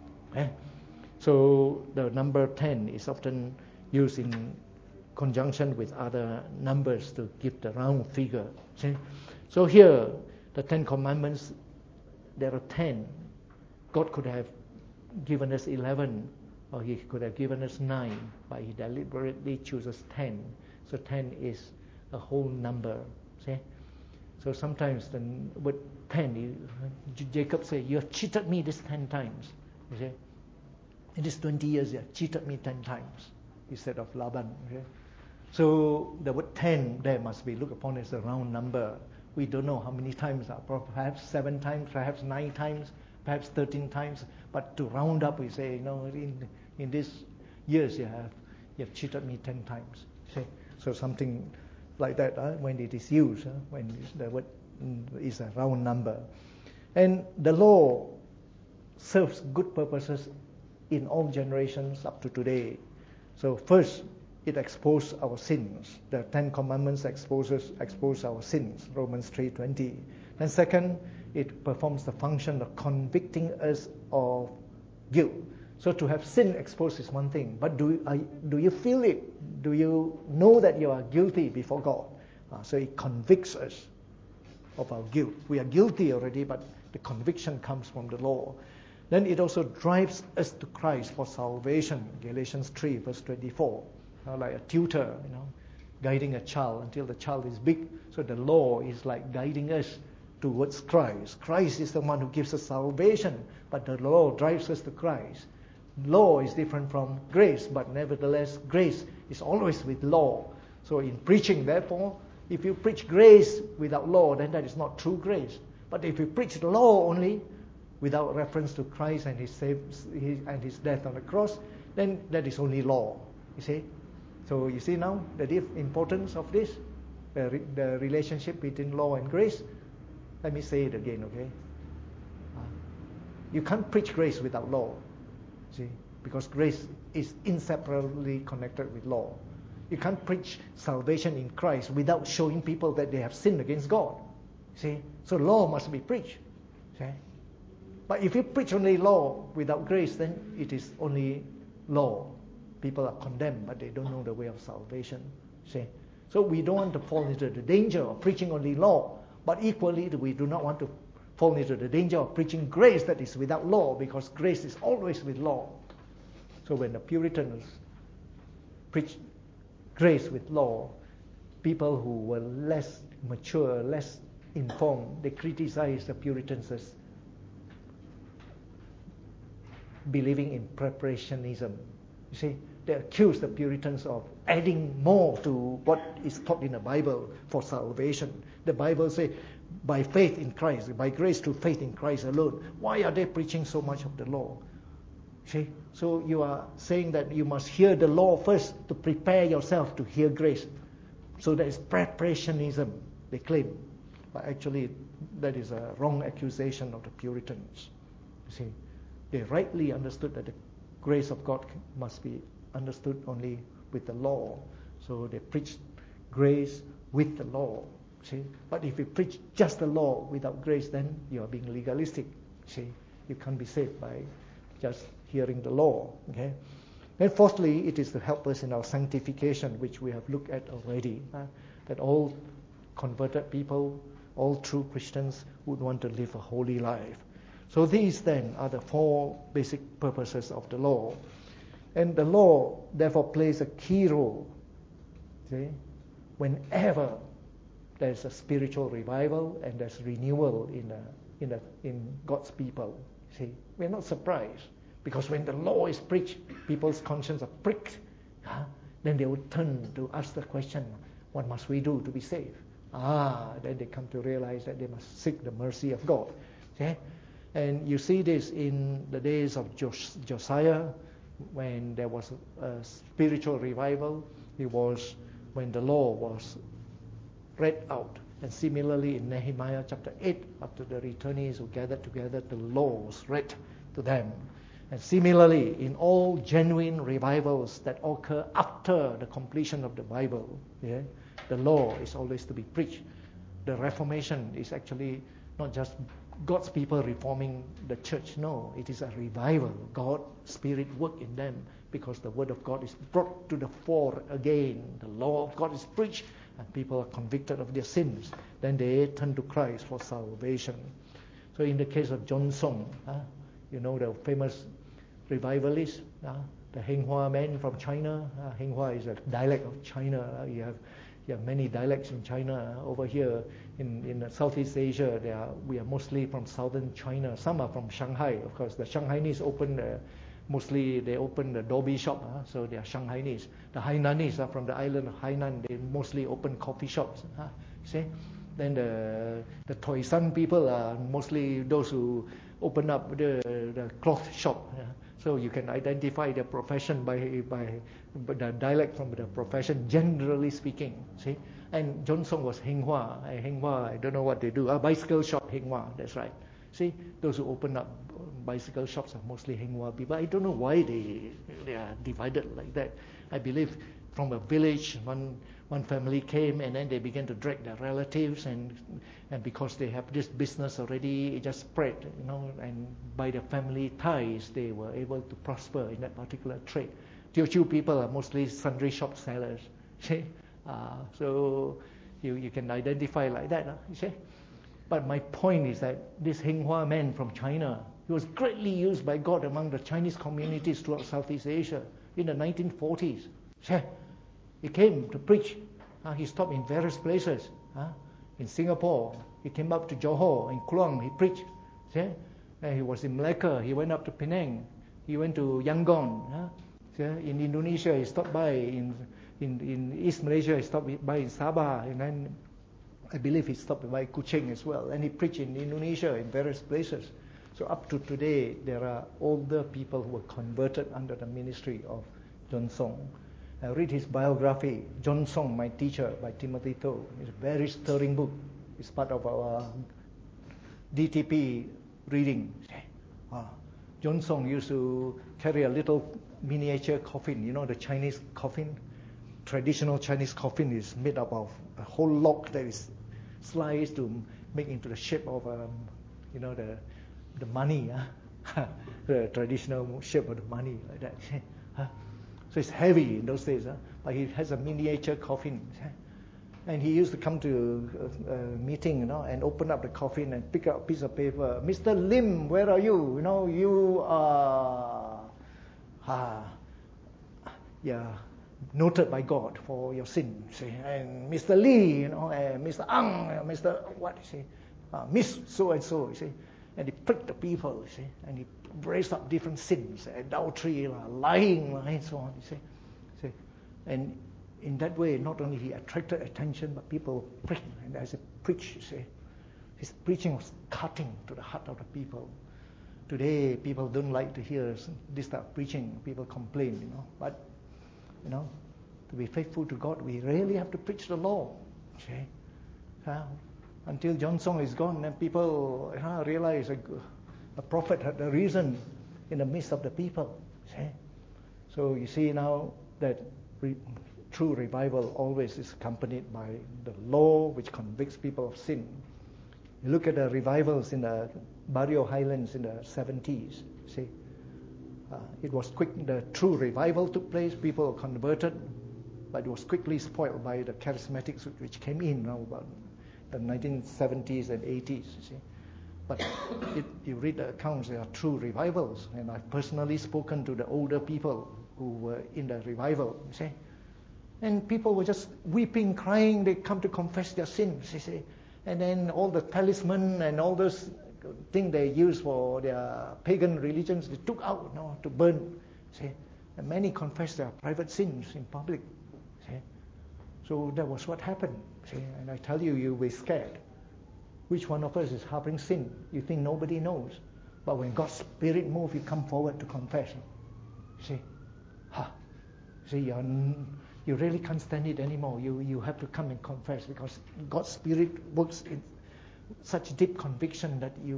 A: So the number 10 is often used in conjunction with other numbers to give the round figure. See? So here, the 10 commandments, there are 10. God could have given us 11, or he could have given us 9, but he deliberately chooses 10. So 10 is a whole number. See? So sometimes the word 10, Jacob said, you have cheated me this 10 times. You see? In this 20 years, you have cheated me 10 times, instead of Laban. Okay? So the word 10 there must be looked upon as a round number. We don't know how many times, perhaps 7 times, perhaps 9 times, perhaps 13 times. But to round up, we say, in these years you have cheated me 10 times. See? So something like that when it is used, when the word is a round number. And the law serves good purposes in all generations up to today. So first, it exposes our sins. The 10 Commandments expose our sins, Romans 3:20. And second, it performs the function of convicting us of guilt. So to have sin exposed is one thing, but do you feel it? Do you know that you are guilty before God? So it convicts us of our guilt. We are guilty already, but the conviction comes from the law. Then it also drives us to Christ for salvation. Galatians 3 verse 24. Like a tutor, guiding a child until the child is big. So the law is like guiding us towards Christ. Christ is the one who gives us salvation, but the law drives us to Christ. Law is different from grace, but nevertheless, grace is always with law. So in preaching, therefore, if you preach grace without law, then that is not true grace. But if you preach the law only, without reference to Christ and his death on the cross, then that is only law. You see? So you see now the importance of this, the relationship between law and grace. Let me say it again, okay? You can't preach grace without law, see, because grace is inseparably connected with law. You can't preach salvation in Christ without showing people that they have sinned against God. See, so law must be preached. See? But if you preach only law without grace, then it is only law. People are condemned, but they don't know the way of salvation. See? So we don't want to fall into the danger of preaching only law, but equally we do not want to fall into the danger of preaching grace that is without law, because grace is always with law. So when the Puritans preached grace with law, people who were less mature, less informed, they criticized the Puritans as believing in preparationism. You see, they accused the Puritans of adding more to what is taught in the Bible for salvation. The Bible says, by faith in Christ, by grace through faith in Christ alone. Why are they preaching so much of the law? See? So you are saying that you must hear the law first to prepare yourself to hear grace. So that is preparationism, they claim. But actually, that is a wrong accusation of the Puritans. You see, they rightly understood that the grace of God must be understood only with the law. So they preached grace with the law. See? But if you preach just the law without grace, then you are being legalistic. See? You can't be saved by just hearing the law. Okay? Then fourthly, it is to help us in our sanctification, which we have looked at already. That all converted people, all true Christians would want to live a holy life. So these then are the four basic purposes of the law. And the law therefore plays a key role. See? Whenever there's a spiritual revival and there's renewal in God's people. See? We're not surprised, because when the law is preached, people's conscience are pricked. Then they would turn to ask the question, what must we do to be saved? Then they come to realize that they must seek the mercy of God. See? And you see this in the days of Josiah, when there was a spiritual revival. It was when the law was read out. And similarly in Nehemiah chapter 8, after the returnees who gathered together, the law was read to them. And similarly, in all genuine revivals that occur after the completion of the Bible, the law is always to be preached. The Reformation is actually not just God's people reforming the church. No, it is a revival. God's Spirit work in them because the Word of God is brought to the fore again. The law of God is preached and people are convicted of their sins. Then they turn to Christ for salvation. So in the case of John Song, the famous revivalist, the Henghua man from China. Henghua is a dialect of China. You have many dialects in China. Over here in Southeast Asia, we are mostly from southern China. Some are from Shanghai. Of course, the Shanghainese open the Dobby shop, so they are Shanghainese. The Hainanese are from the island of Hainan. They mostly open coffee shops. See? Then the Toisan people are mostly those who open up the cloth shop. So you can identify their profession by the dialect from the profession, generally speaking. See, and John Song was Henghua. Henghua, I don't know what they do. Bicycle shop Henghua. That's right. See, those who open up bicycle shops are mostly Henghua people. I don't know why they are divided like that. I believe from a village, one family came and then they began to drag their relatives, and because they have this business already, it just spread, and by the family ties they were able to prosper in that particular trade. Teochew people are mostly sundry shop sellers. See? So you can identify like that. You see? But my point is that this Henghua man from China, he was greatly used by God among the Chinese communities throughout Southeast Asia in the 1940s. See? He came to preach. He stopped in various places. In Singapore, he came up to Johor. In Kluang, he preached. See? He was in Malacca. He went up to Penang. He went to Yangon. In Indonesia, he stopped by. In East Malaysia, he stopped by in Sabah. And then I believe he stopped by Kuching as well. And he preached in Indonesia in various places. So up to today, there are older people who were converted under the ministry of John Song. I read his biography, John Song, My Teacher, by Timothy Tho. It's a very stirring book. It's part of our DTP reading. John Song used to carry a little miniature coffin. The Chinese coffin? Traditional Chinese coffin is made up of a whole log that is sliced to make into the shape of, the money. The traditional shape of the money, like that. So it's heavy in those days, but he has a miniature coffin. And he used to come to a meeting, and open up the coffin and pick up a piece of paper. Mr. Lim, where are you? You are noted by God for your sins. And Mr. Lee, and Mr. Ang, Mr. what, Miss so and so, you see. And he pricked the people, you see, and he raised up different sins, adultery, lying, and so on, you see. And in that way, not only he attracted attention, but people pricked. And as he preached, you see, his preaching was cutting to the heart of the people. Today, people don't like to hear this type of preaching. People complain, But, to be faithful to God, we really have to preach the law, see. Until John Song is gone, and people realize a prophet had a reason in the midst of the people. See? So you see now that true revival always is accompanied by the law which convicts people of sin. You look at the revivals in the Barrio Highlands in the 70s. See, it was quick. The true revival took place. People were converted, but it was quickly spoiled by the charismatics which came in about the 1970s and 80s, you see. But you read the accounts, there are true revivals. And I've personally spoken to the older people who were in the revival, you see. And people were just weeping, crying. They come to confess their sins, you see. And then all the talisman and all those things they used for their pagan religions, they took out to burn, see. And many confessed their private sins in public, see. So that was what happened. See? And I tell you, you'll be scared. Which one of us is harboring sin? You think nobody knows. But when God's Spirit moves, you come forward to confess. See? See, you really can't stand it anymore. You have to come and confess because God's Spirit works in such deep conviction that you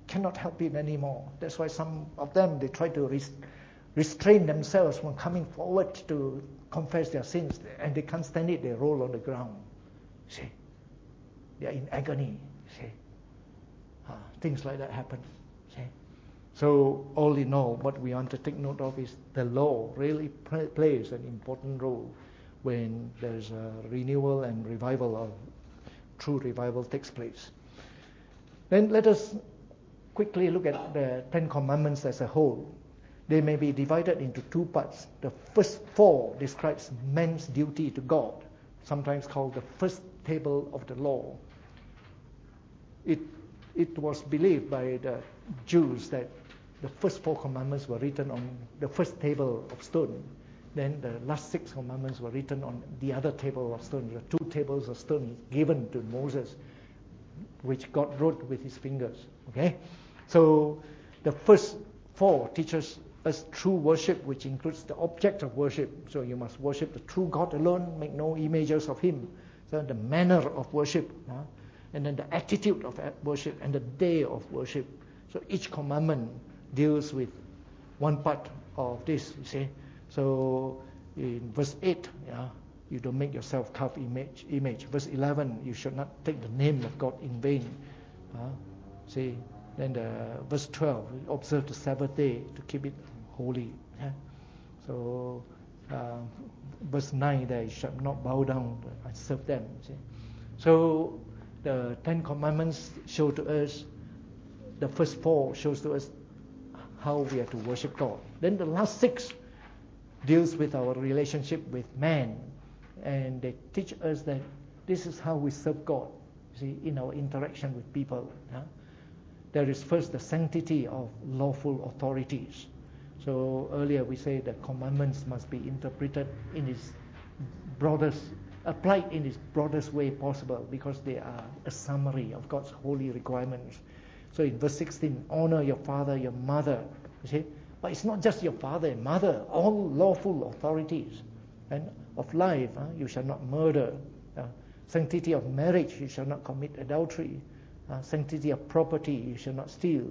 A: cannot help it anymore. That's why some of them, they try to restrain themselves from coming forward to confess their sins, and they can't stand it. They roll on the ground. See, they are in agony. See, things like that happen. See, so all in all, what we want to take note of is the law really plays an important role when there's a renewal and revival, of true revival takes place. Then let us quickly look at the Ten Commandments as a whole. They may be divided into two parts. The first four describes man's duty to God, sometimes called the first table of the law. It was believed by the Jews that the first four commandments were written on the first table of stone. Then the last 6 commandments were written on the other table of stone. The 2 tables of stone given to Moses, which God wrote with his fingers. Okay, so the first 4 teaches us true worship, which includes the object of worship. So you must worship the true God alone, make no images of him. So the manner of worship, and then the attitude of worship, and the day of worship. So each commandment deals with one part of this, you see. So in verse 8, you don't make yourself carved image. Verse 11, you should not take the name of God in vain. See, then verse 12, observe the Sabbath day to keep it holy. So verse 9, there, you shall not bow down and serve them. See? So the 10 commandments show to us, the first 4 shows to us how we are to worship God. Then the last 6 deals with our relationship with man, and they teach us that this is how we serve God. See, in our interaction with people, there is first the sanctity of lawful authorities. So earlier we say the commandments must be interpreted in its broadest, applied in its broadest way possible, because they are a summary of God's holy requirements. So in verse 16, honor your father, your mother. You see, but it's not just your father and mother, all lawful authorities. And of life, you shall not murder. Sanctity of marriage, you shall not commit adultery. Sanctity of property, you shall not steal.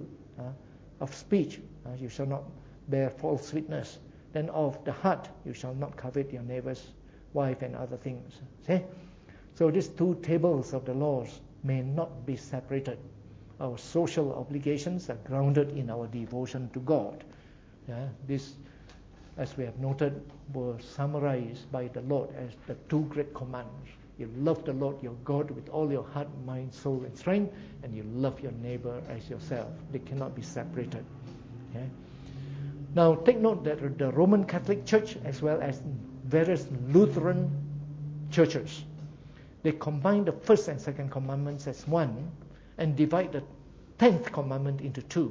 A: Of speech, you shall not bear false witness. Then of the heart, you shall not covet your neighbor's wife and other things. See? So these 2 tables of the laws may not be separated. Our social obligations are grounded in our devotion to God. This, as we have noted, were summarized by the Lord as the 2 great commands. You love the Lord your God with all your heart, mind, soul, and strength, and you love your neighbor as yourself. They cannot be separated. Okay? Now, take note that the Roman Catholic Church, as well as various Lutheran churches, they combine the first and second commandments as one, and divide the 10th commandment into 2.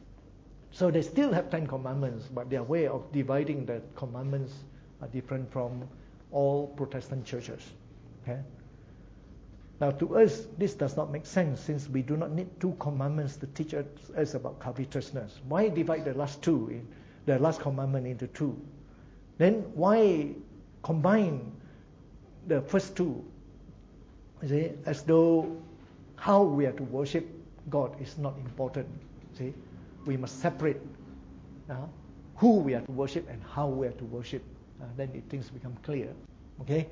A: So they still have 10 commandments, but their way of dividing the commandments are different from all Protestant churches. Okay? Now to us, this does not make sense, since we do not need 2 commandments to teach us about covetousness. Why divide the last commandment into 2? Then why combine the first 2? You see, as though how we are to worship God is not important. See, we must separate who we are to worship and how we are to worship. Then things become clear. Okay.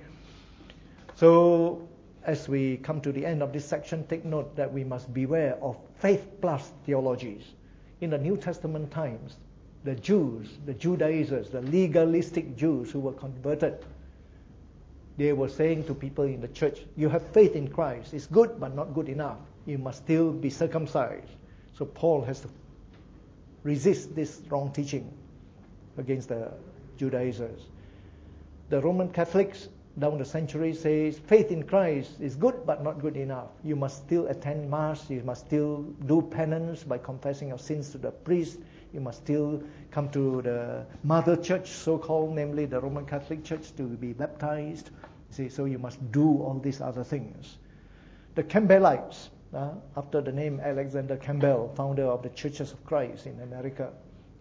A: So as we come to the end of this section, take note that we must beware of faith plus theologies. In the New Testament times, the Jews, the Judaizers, the legalistic Jews who were converted, they were saying to people in the church, you have faith in Christ. It's good, but not good enough. You must still be circumcised. So Paul has to resist this wrong teaching against the Judaizers. The Roman Catholics down the centuries says faith in Christ is good, but not good enough. You must still attend Mass. You must still do penance by confessing your sins to the priest. You must still come to the mother church, so-called, namely the Roman Catholic Church, to be baptized. See, so you must do all these other things. The Campbellites, after the name Alexander Campbell, founder of the Churches of Christ in America,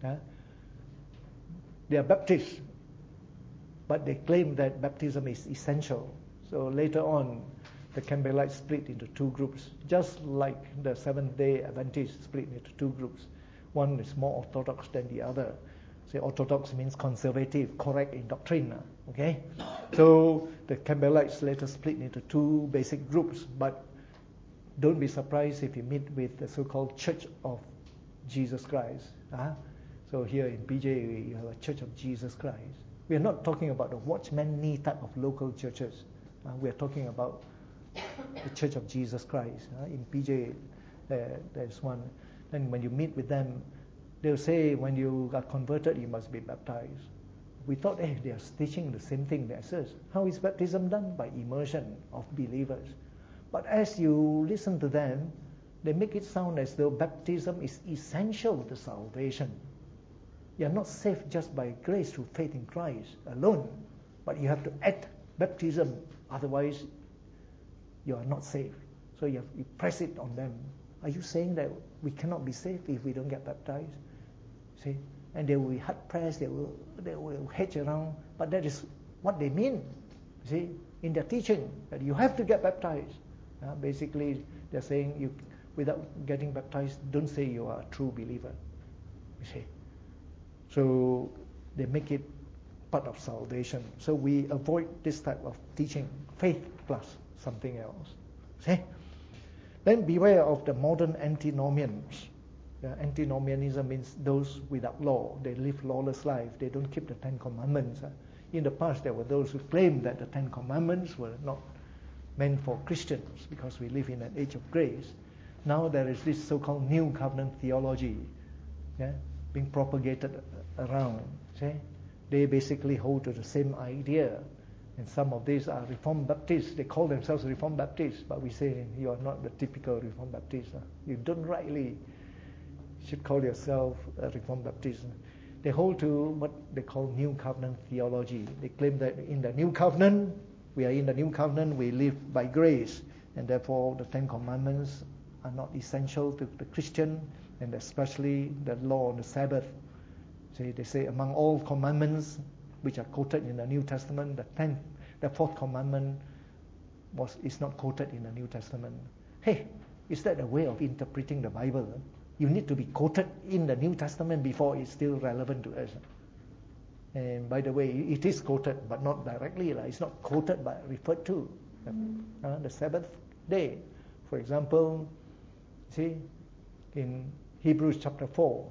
A: they are Baptists, but they claim that baptism is essential. So later on, the Campbellites split into two groups, just like the Seventh-day Adventists split into two groups. One is more orthodox than the other. Say orthodox means conservative, correct in doctrine. Okay, so the Campbellites later split into two basic groups. But don't be surprised if you meet with the so-called Church of Jesus Christ. So here in PJ, you have a Church of Jesus Christ. We are not talking about the Watchman Nee type of local churches. We are talking about the Church of Jesus Christ. In PJ, there's one. And when you meet with them, they'll say, when you are converted, you must be baptized. We thought, they are teaching the same thing as us. How is baptism done? By immersion of believers. But as you listen to them, they make it sound as though baptism is essential to salvation. You are not saved just by grace through faith in Christ alone, but you have to add baptism, otherwise you are not saved. So you press it on them. Are you saying that we cannot be saved if we don't get baptized? See? And they will be hard pressed, they will hedge around, but that is what they mean. See? In their teaching, that you have to get baptized. Basically, they're saying without getting baptized, don't say you are a true believer. You see? So they make it part of salvation. So we avoid this type of teaching, faith plus something else. See? Then beware of the modern antinomians. Antinomianism means those without law. They live lawless life. They don't keep the Ten Commandments. In the past, there were those who claimed that the Ten Commandments were not meant for Christians because we live in an age of grace. Now there is this so-called New Covenant theology being propagated around. See? They basically hold to the same idea. And some of these are Reformed Baptists. They call themselves Reformed Baptists, but we say you are not the typical Reformed Baptist. You don't rightly should call yourself a Reformed Baptist. They hold to what they call New Covenant theology. They claim that in the New Covenant, we are in the New Covenant, we live by grace, and therefore the Ten Commandments are not essential to the Christian, and especially the law on the Sabbath. They say among all commandments which are quoted in the New Testament, the fourth commandment is not quoted in the New Testament. Hey, is that a way of interpreting the Bible? You need to be quoted in the New Testament before it's still relevant to us. And by the way, it is quoted, but not directly. It's not quoted but referred to. The Sabbath day. For example, see, in Hebrews chapter 4,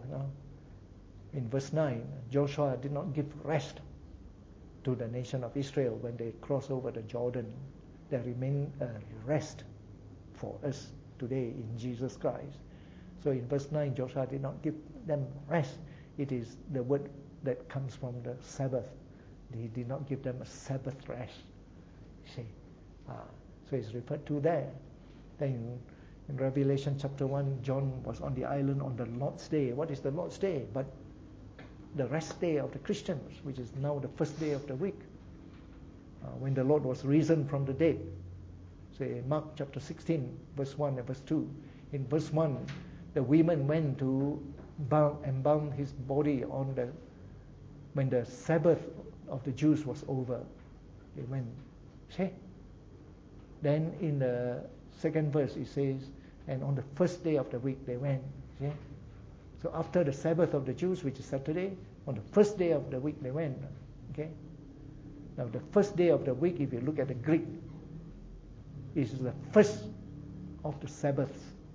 A: in verse 9, Joshua did not give rest to the nation of Israel when they crossed over the Jordan. There remained a rest for us today in Jesus Christ. So in verse 9, Joshua did not give them rest. It is the word that comes from the Sabbath. He did not give them a Sabbath rest. See? So it's referred to there. Then in Revelation chapter 1, John was on the island on the Lord's Day. What is the Lord's Day? But the rest day of the Christians, which is now the first day of the week, when the Lord was risen from the dead. Say Mark chapter 16, verse 1 and verse 2. In verse 1, the women went to embalm his body when the Sabbath of the Jews was over. They went. See? Then in the second verse it says, and on the first day of the week they went. See? So after the Sabbath of the Jews, which is Saturday, on the first day of the week they went. Okay? Now the first day of the week, if you look at the Greek, is the first of the Sabbaths.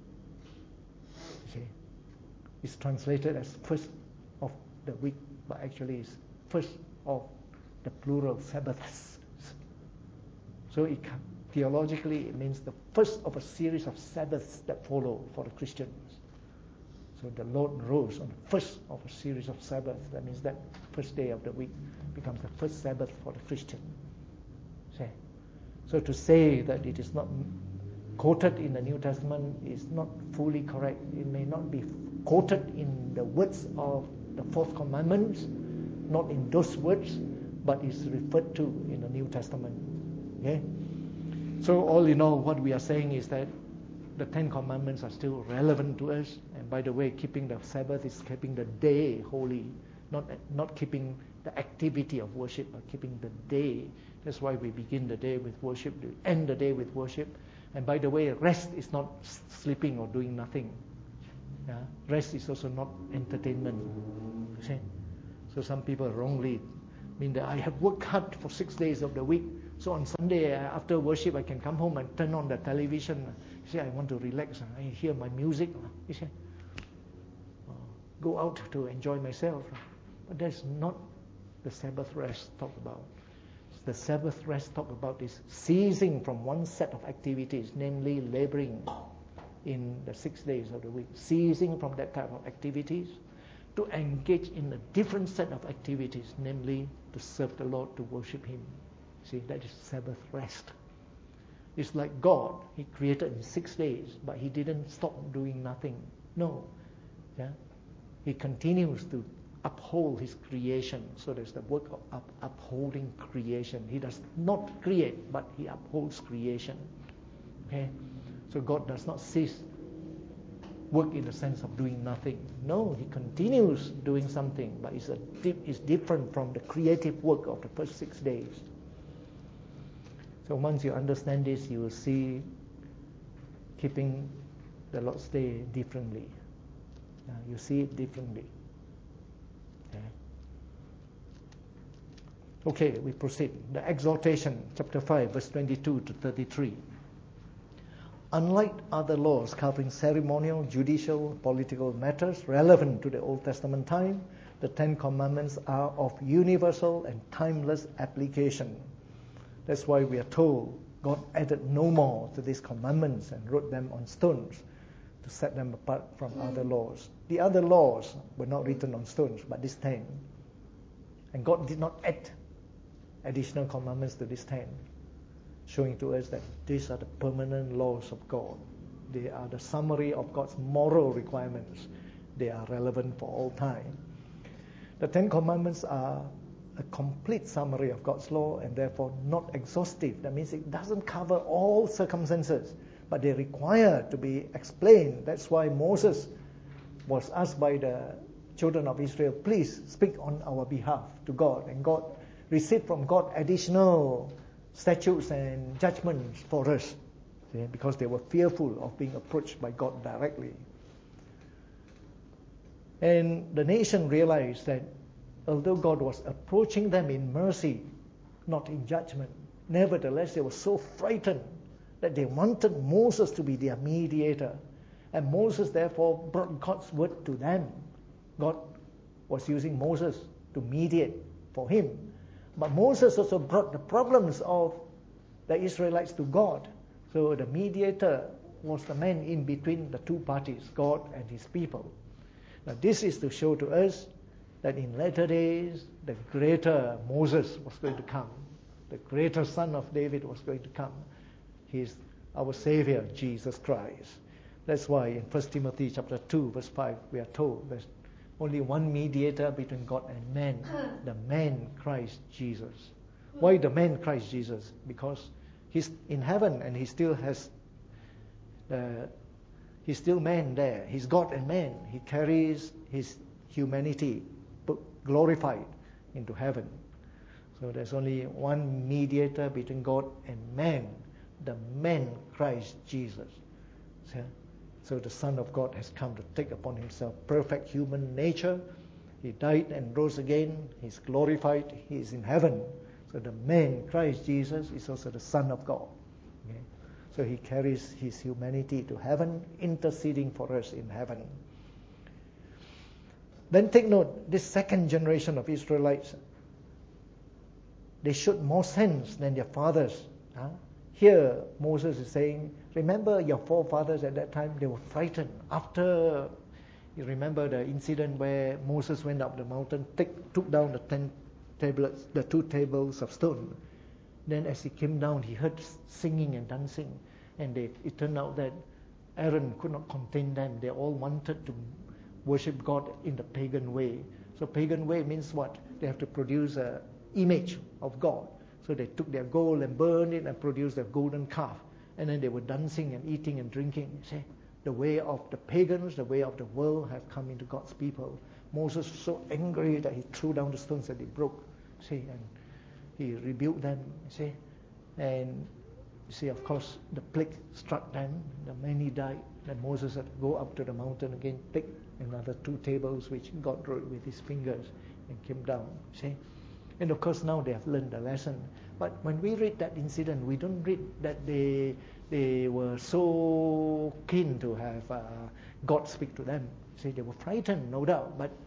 A: Okay? It's translated as first of the week, but actually it's first of the plural Sabbaths. So theologically it means the first of a series of Sabbaths that follow for the Christians. So the Lord rose on the first of a series of Sabbaths. That means that first day of the week becomes the first Sabbath for the Christian. See? So to say that it is not quoted in the New Testament is not fully correct. It may not be quoted in the words of the fourth commandment, not in those words, but is referred to in the New Testament. Okay? So all in all, what we are saying is that the Ten Commandments are still relevant to us. And by the way, keeping the Sabbath is keeping the day holy, not keeping the activity of worship, but keeping the day. That's why we begin the day with worship, we end the day with worship. And by the way, rest is not sleeping or doing nothing. Yeah? Rest is also not entertainment. See? So some people wrongly mean that I have worked hard for 6 days of the week, so on Sunday after worship I can come home and turn on the television. You see, I want to relax. I hear my music. You see, go out to enjoy myself. But that's not the Sabbath rest talk about. The Sabbath rest talk about is ceasing from one set of activities, namely laboring in the 6 days of the week, ceasing from that type of activities to engage in a different set of activities, namely to serve the Lord, to worship Him. See, that is Sabbath rest. It's like God, He created in 6 days, but He didn't stop doing nothing. No. Yeah? He continues to uphold His creation. So there's the work of upholding creation. He does not create, but He upholds creation. Okay? So God does not cease work in the sense of doing nothing. No, He continues doing something, but it's different from the creative work of the first 6 days. So once you understand this, you will see keeping the Lord's Day differently. You see it differently. Okay, we proceed. The exhortation, chapter 5, verse 22 to 33. Unlike other laws covering ceremonial, judicial, political matters relevant to the Old Testament time, the Ten Commandments are of universal and timeless application. That's why we are told God added no more to these commandments and wrote them on stones to set them apart from other laws. The other laws were not written on stones, but these 10. And God did not add additional commandments to these 10, showing to us that these are the permanent laws of God. They are the summary of God's moral requirements. They are relevant for all time. The 10 Commandments are a complete summary of God's law and therefore not exhaustive. That means it doesn't cover all circumstances, but they require to be explained. That's why Moses was asked by the children of Israel, please speak on our behalf to God. And God received from God additional statutes and judgments for us, because they were fearful of being approached by God directly. And the nation realized that although God was approaching them in mercy, not in judgment, nevertheless they were so frightened that they wanted Moses to be their mediator. And Moses therefore brought God's word to them. God was using Moses to mediate for him. But Moses also brought the problems of the Israelites to God. So the mediator was the man in between the two parties, God and His people. Now this is to show to us that in latter days, the greater Moses was going to come. The greater son of David was going to come. He is our Savior, Jesus Christ. That's why in 1 Timothy chapter 2, verse 5, we are told there's only one mediator between God and man, the man Christ Jesus. Why the man Christ Jesus? Because He's in heaven and He still has He's still man there. He's God and man. He carries His humanity glorified into heaven. So there's only one mediator between God and man, the man Christ Jesus. So the Son of God has come to take upon Himself perfect human nature. He died and rose again. He's glorified. He is in heaven. So the man Christ Jesus is also the Son of God. Okay? So He carries His humanity to heaven, interceding for us in heaven. Then take note, this second generation of Israelites, they showed more sense than their fathers. Here Moses is saying, remember your forefathers at that time, they were frightened. After, you remember the incident where Moses went up the mountain, took down the 2 tables of stone. Then as he came down, he heard singing and dancing. And it turned out that Aaron could not contain them. They all wanted to worship God in the pagan way. So pagan way means what? They have to produce an image of God. So they took their gold and burned it and produced a golden calf. And then they were dancing and eating and drinking. You say, the way of the pagans, the way of the world have come into God's people. Moses was so angry that he threw down the stones and they broke, see, and he rebuked them, see, and see, of course, the plague struck them, the many died, and Moses had to go up to the mountain again, take another 2 tables which God wrote with his fingers and came down, see. And of course now they have learned the lesson. But when we read that incident, we don't read that they were so keen to have God speak to them. See, they were frightened, no doubt, but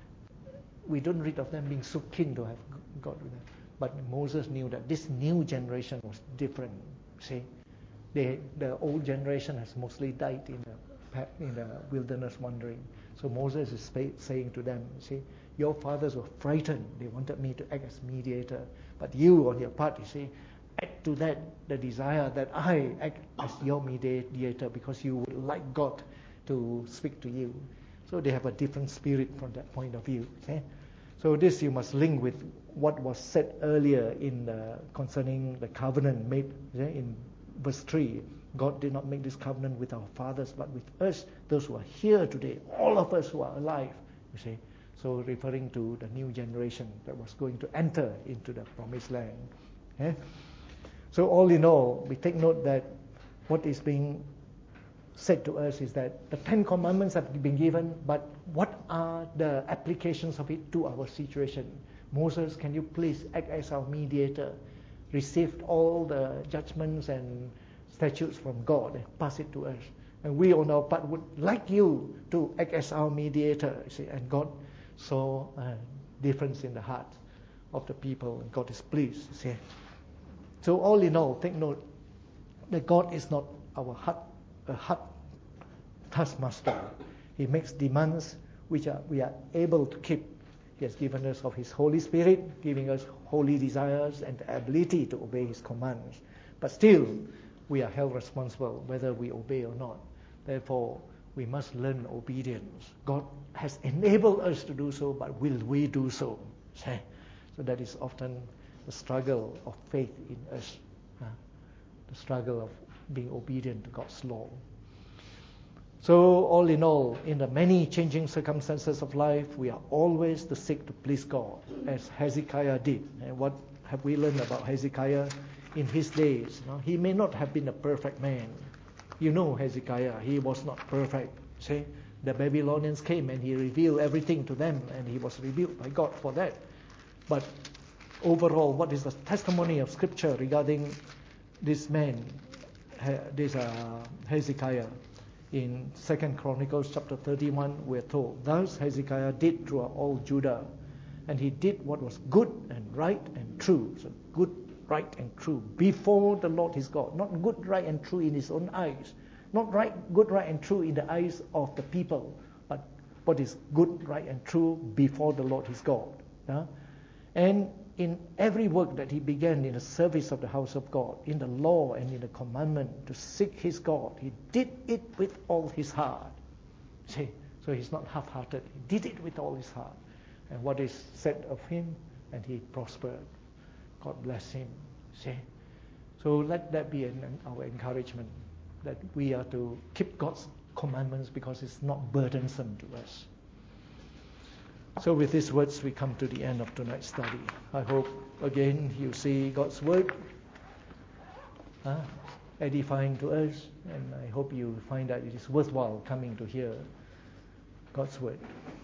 A: we don't read of them being so keen to have God with them. But Moses knew that this new generation was different. See, the old generation has mostly died in the wilderness wandering. So Moses is saying to them, see, your fathers were frightened. They wanted me to act as mediator. But you, on your part, you see, add to that the desire that I act as your mediator because you would like God to speak to you. So they have a different spirit from that point of view. Okay? So this you must link with what was said earlier concerning the covenant made in verse 3. God did not make this covenant with our fathers, but with us, those who are here today, all of us who are alive. You see, so referring to the new generation that was going to enter into the promised land. Okay? So all in all, we take note that what is being said to us is that the 10 commandments have been given, but what are the applications of it to our situation? Moses, can you please act as our mediator? Received all the judgments and statutes from God and pass it to us. And we on our part would like you to act as our mediator. See, and God saw a difference in the heart of the people, and God is pleased. See. So all in all, take note that God is not our hard taskmaster. He makes demands which we are able to keep. He has given us of His Holy Spirit, giving us holy desires and the ability to obey His commands. But still, we are held responsible whether we obey or not. Therefore, we must learn obedience. God has enabled us to do so, but will we do so? So that is often the struggle of faith in us, the struggle of being obedient to God's law. So all in all, in the many changing circumstances of life, we are always to seek to please God, as Hezekiah did. And what have we learned about Hezekiah in his days? He may not have been a perfect man. You know Hezekiah, he was not perfect. See, the Babylonians came and he revealed everything to them, and he was rebuked by God for that. But overall, what is the testimony of Scripture regarding this man, Hezekiah? In 2 Chronicles chapter 31, we're told, thus Hezekiah did throughout all Judah, and he did what was good and right and true. So good, right and true before the Lord his God. Not good, right and true in his own eyes. Not good, right and true in the eyes of the people, but what is good, right and true before the Lord his God. And in every work that he began in the service of the house of God, in the law and in the commandment to seek his God, he did it with all his heart. See, so he's not half-hearted. He did it with all his heart. And what is said of him, and he prospered. God bless him. See, so let that be our encouragement, that we are to keep God's commandments because it's not burdensome to us. So with these words, we come to the end of tonight's study. I hope, again, you see God's word edifying to us, and I hope you find that it is worthwhile coming to hear God's word.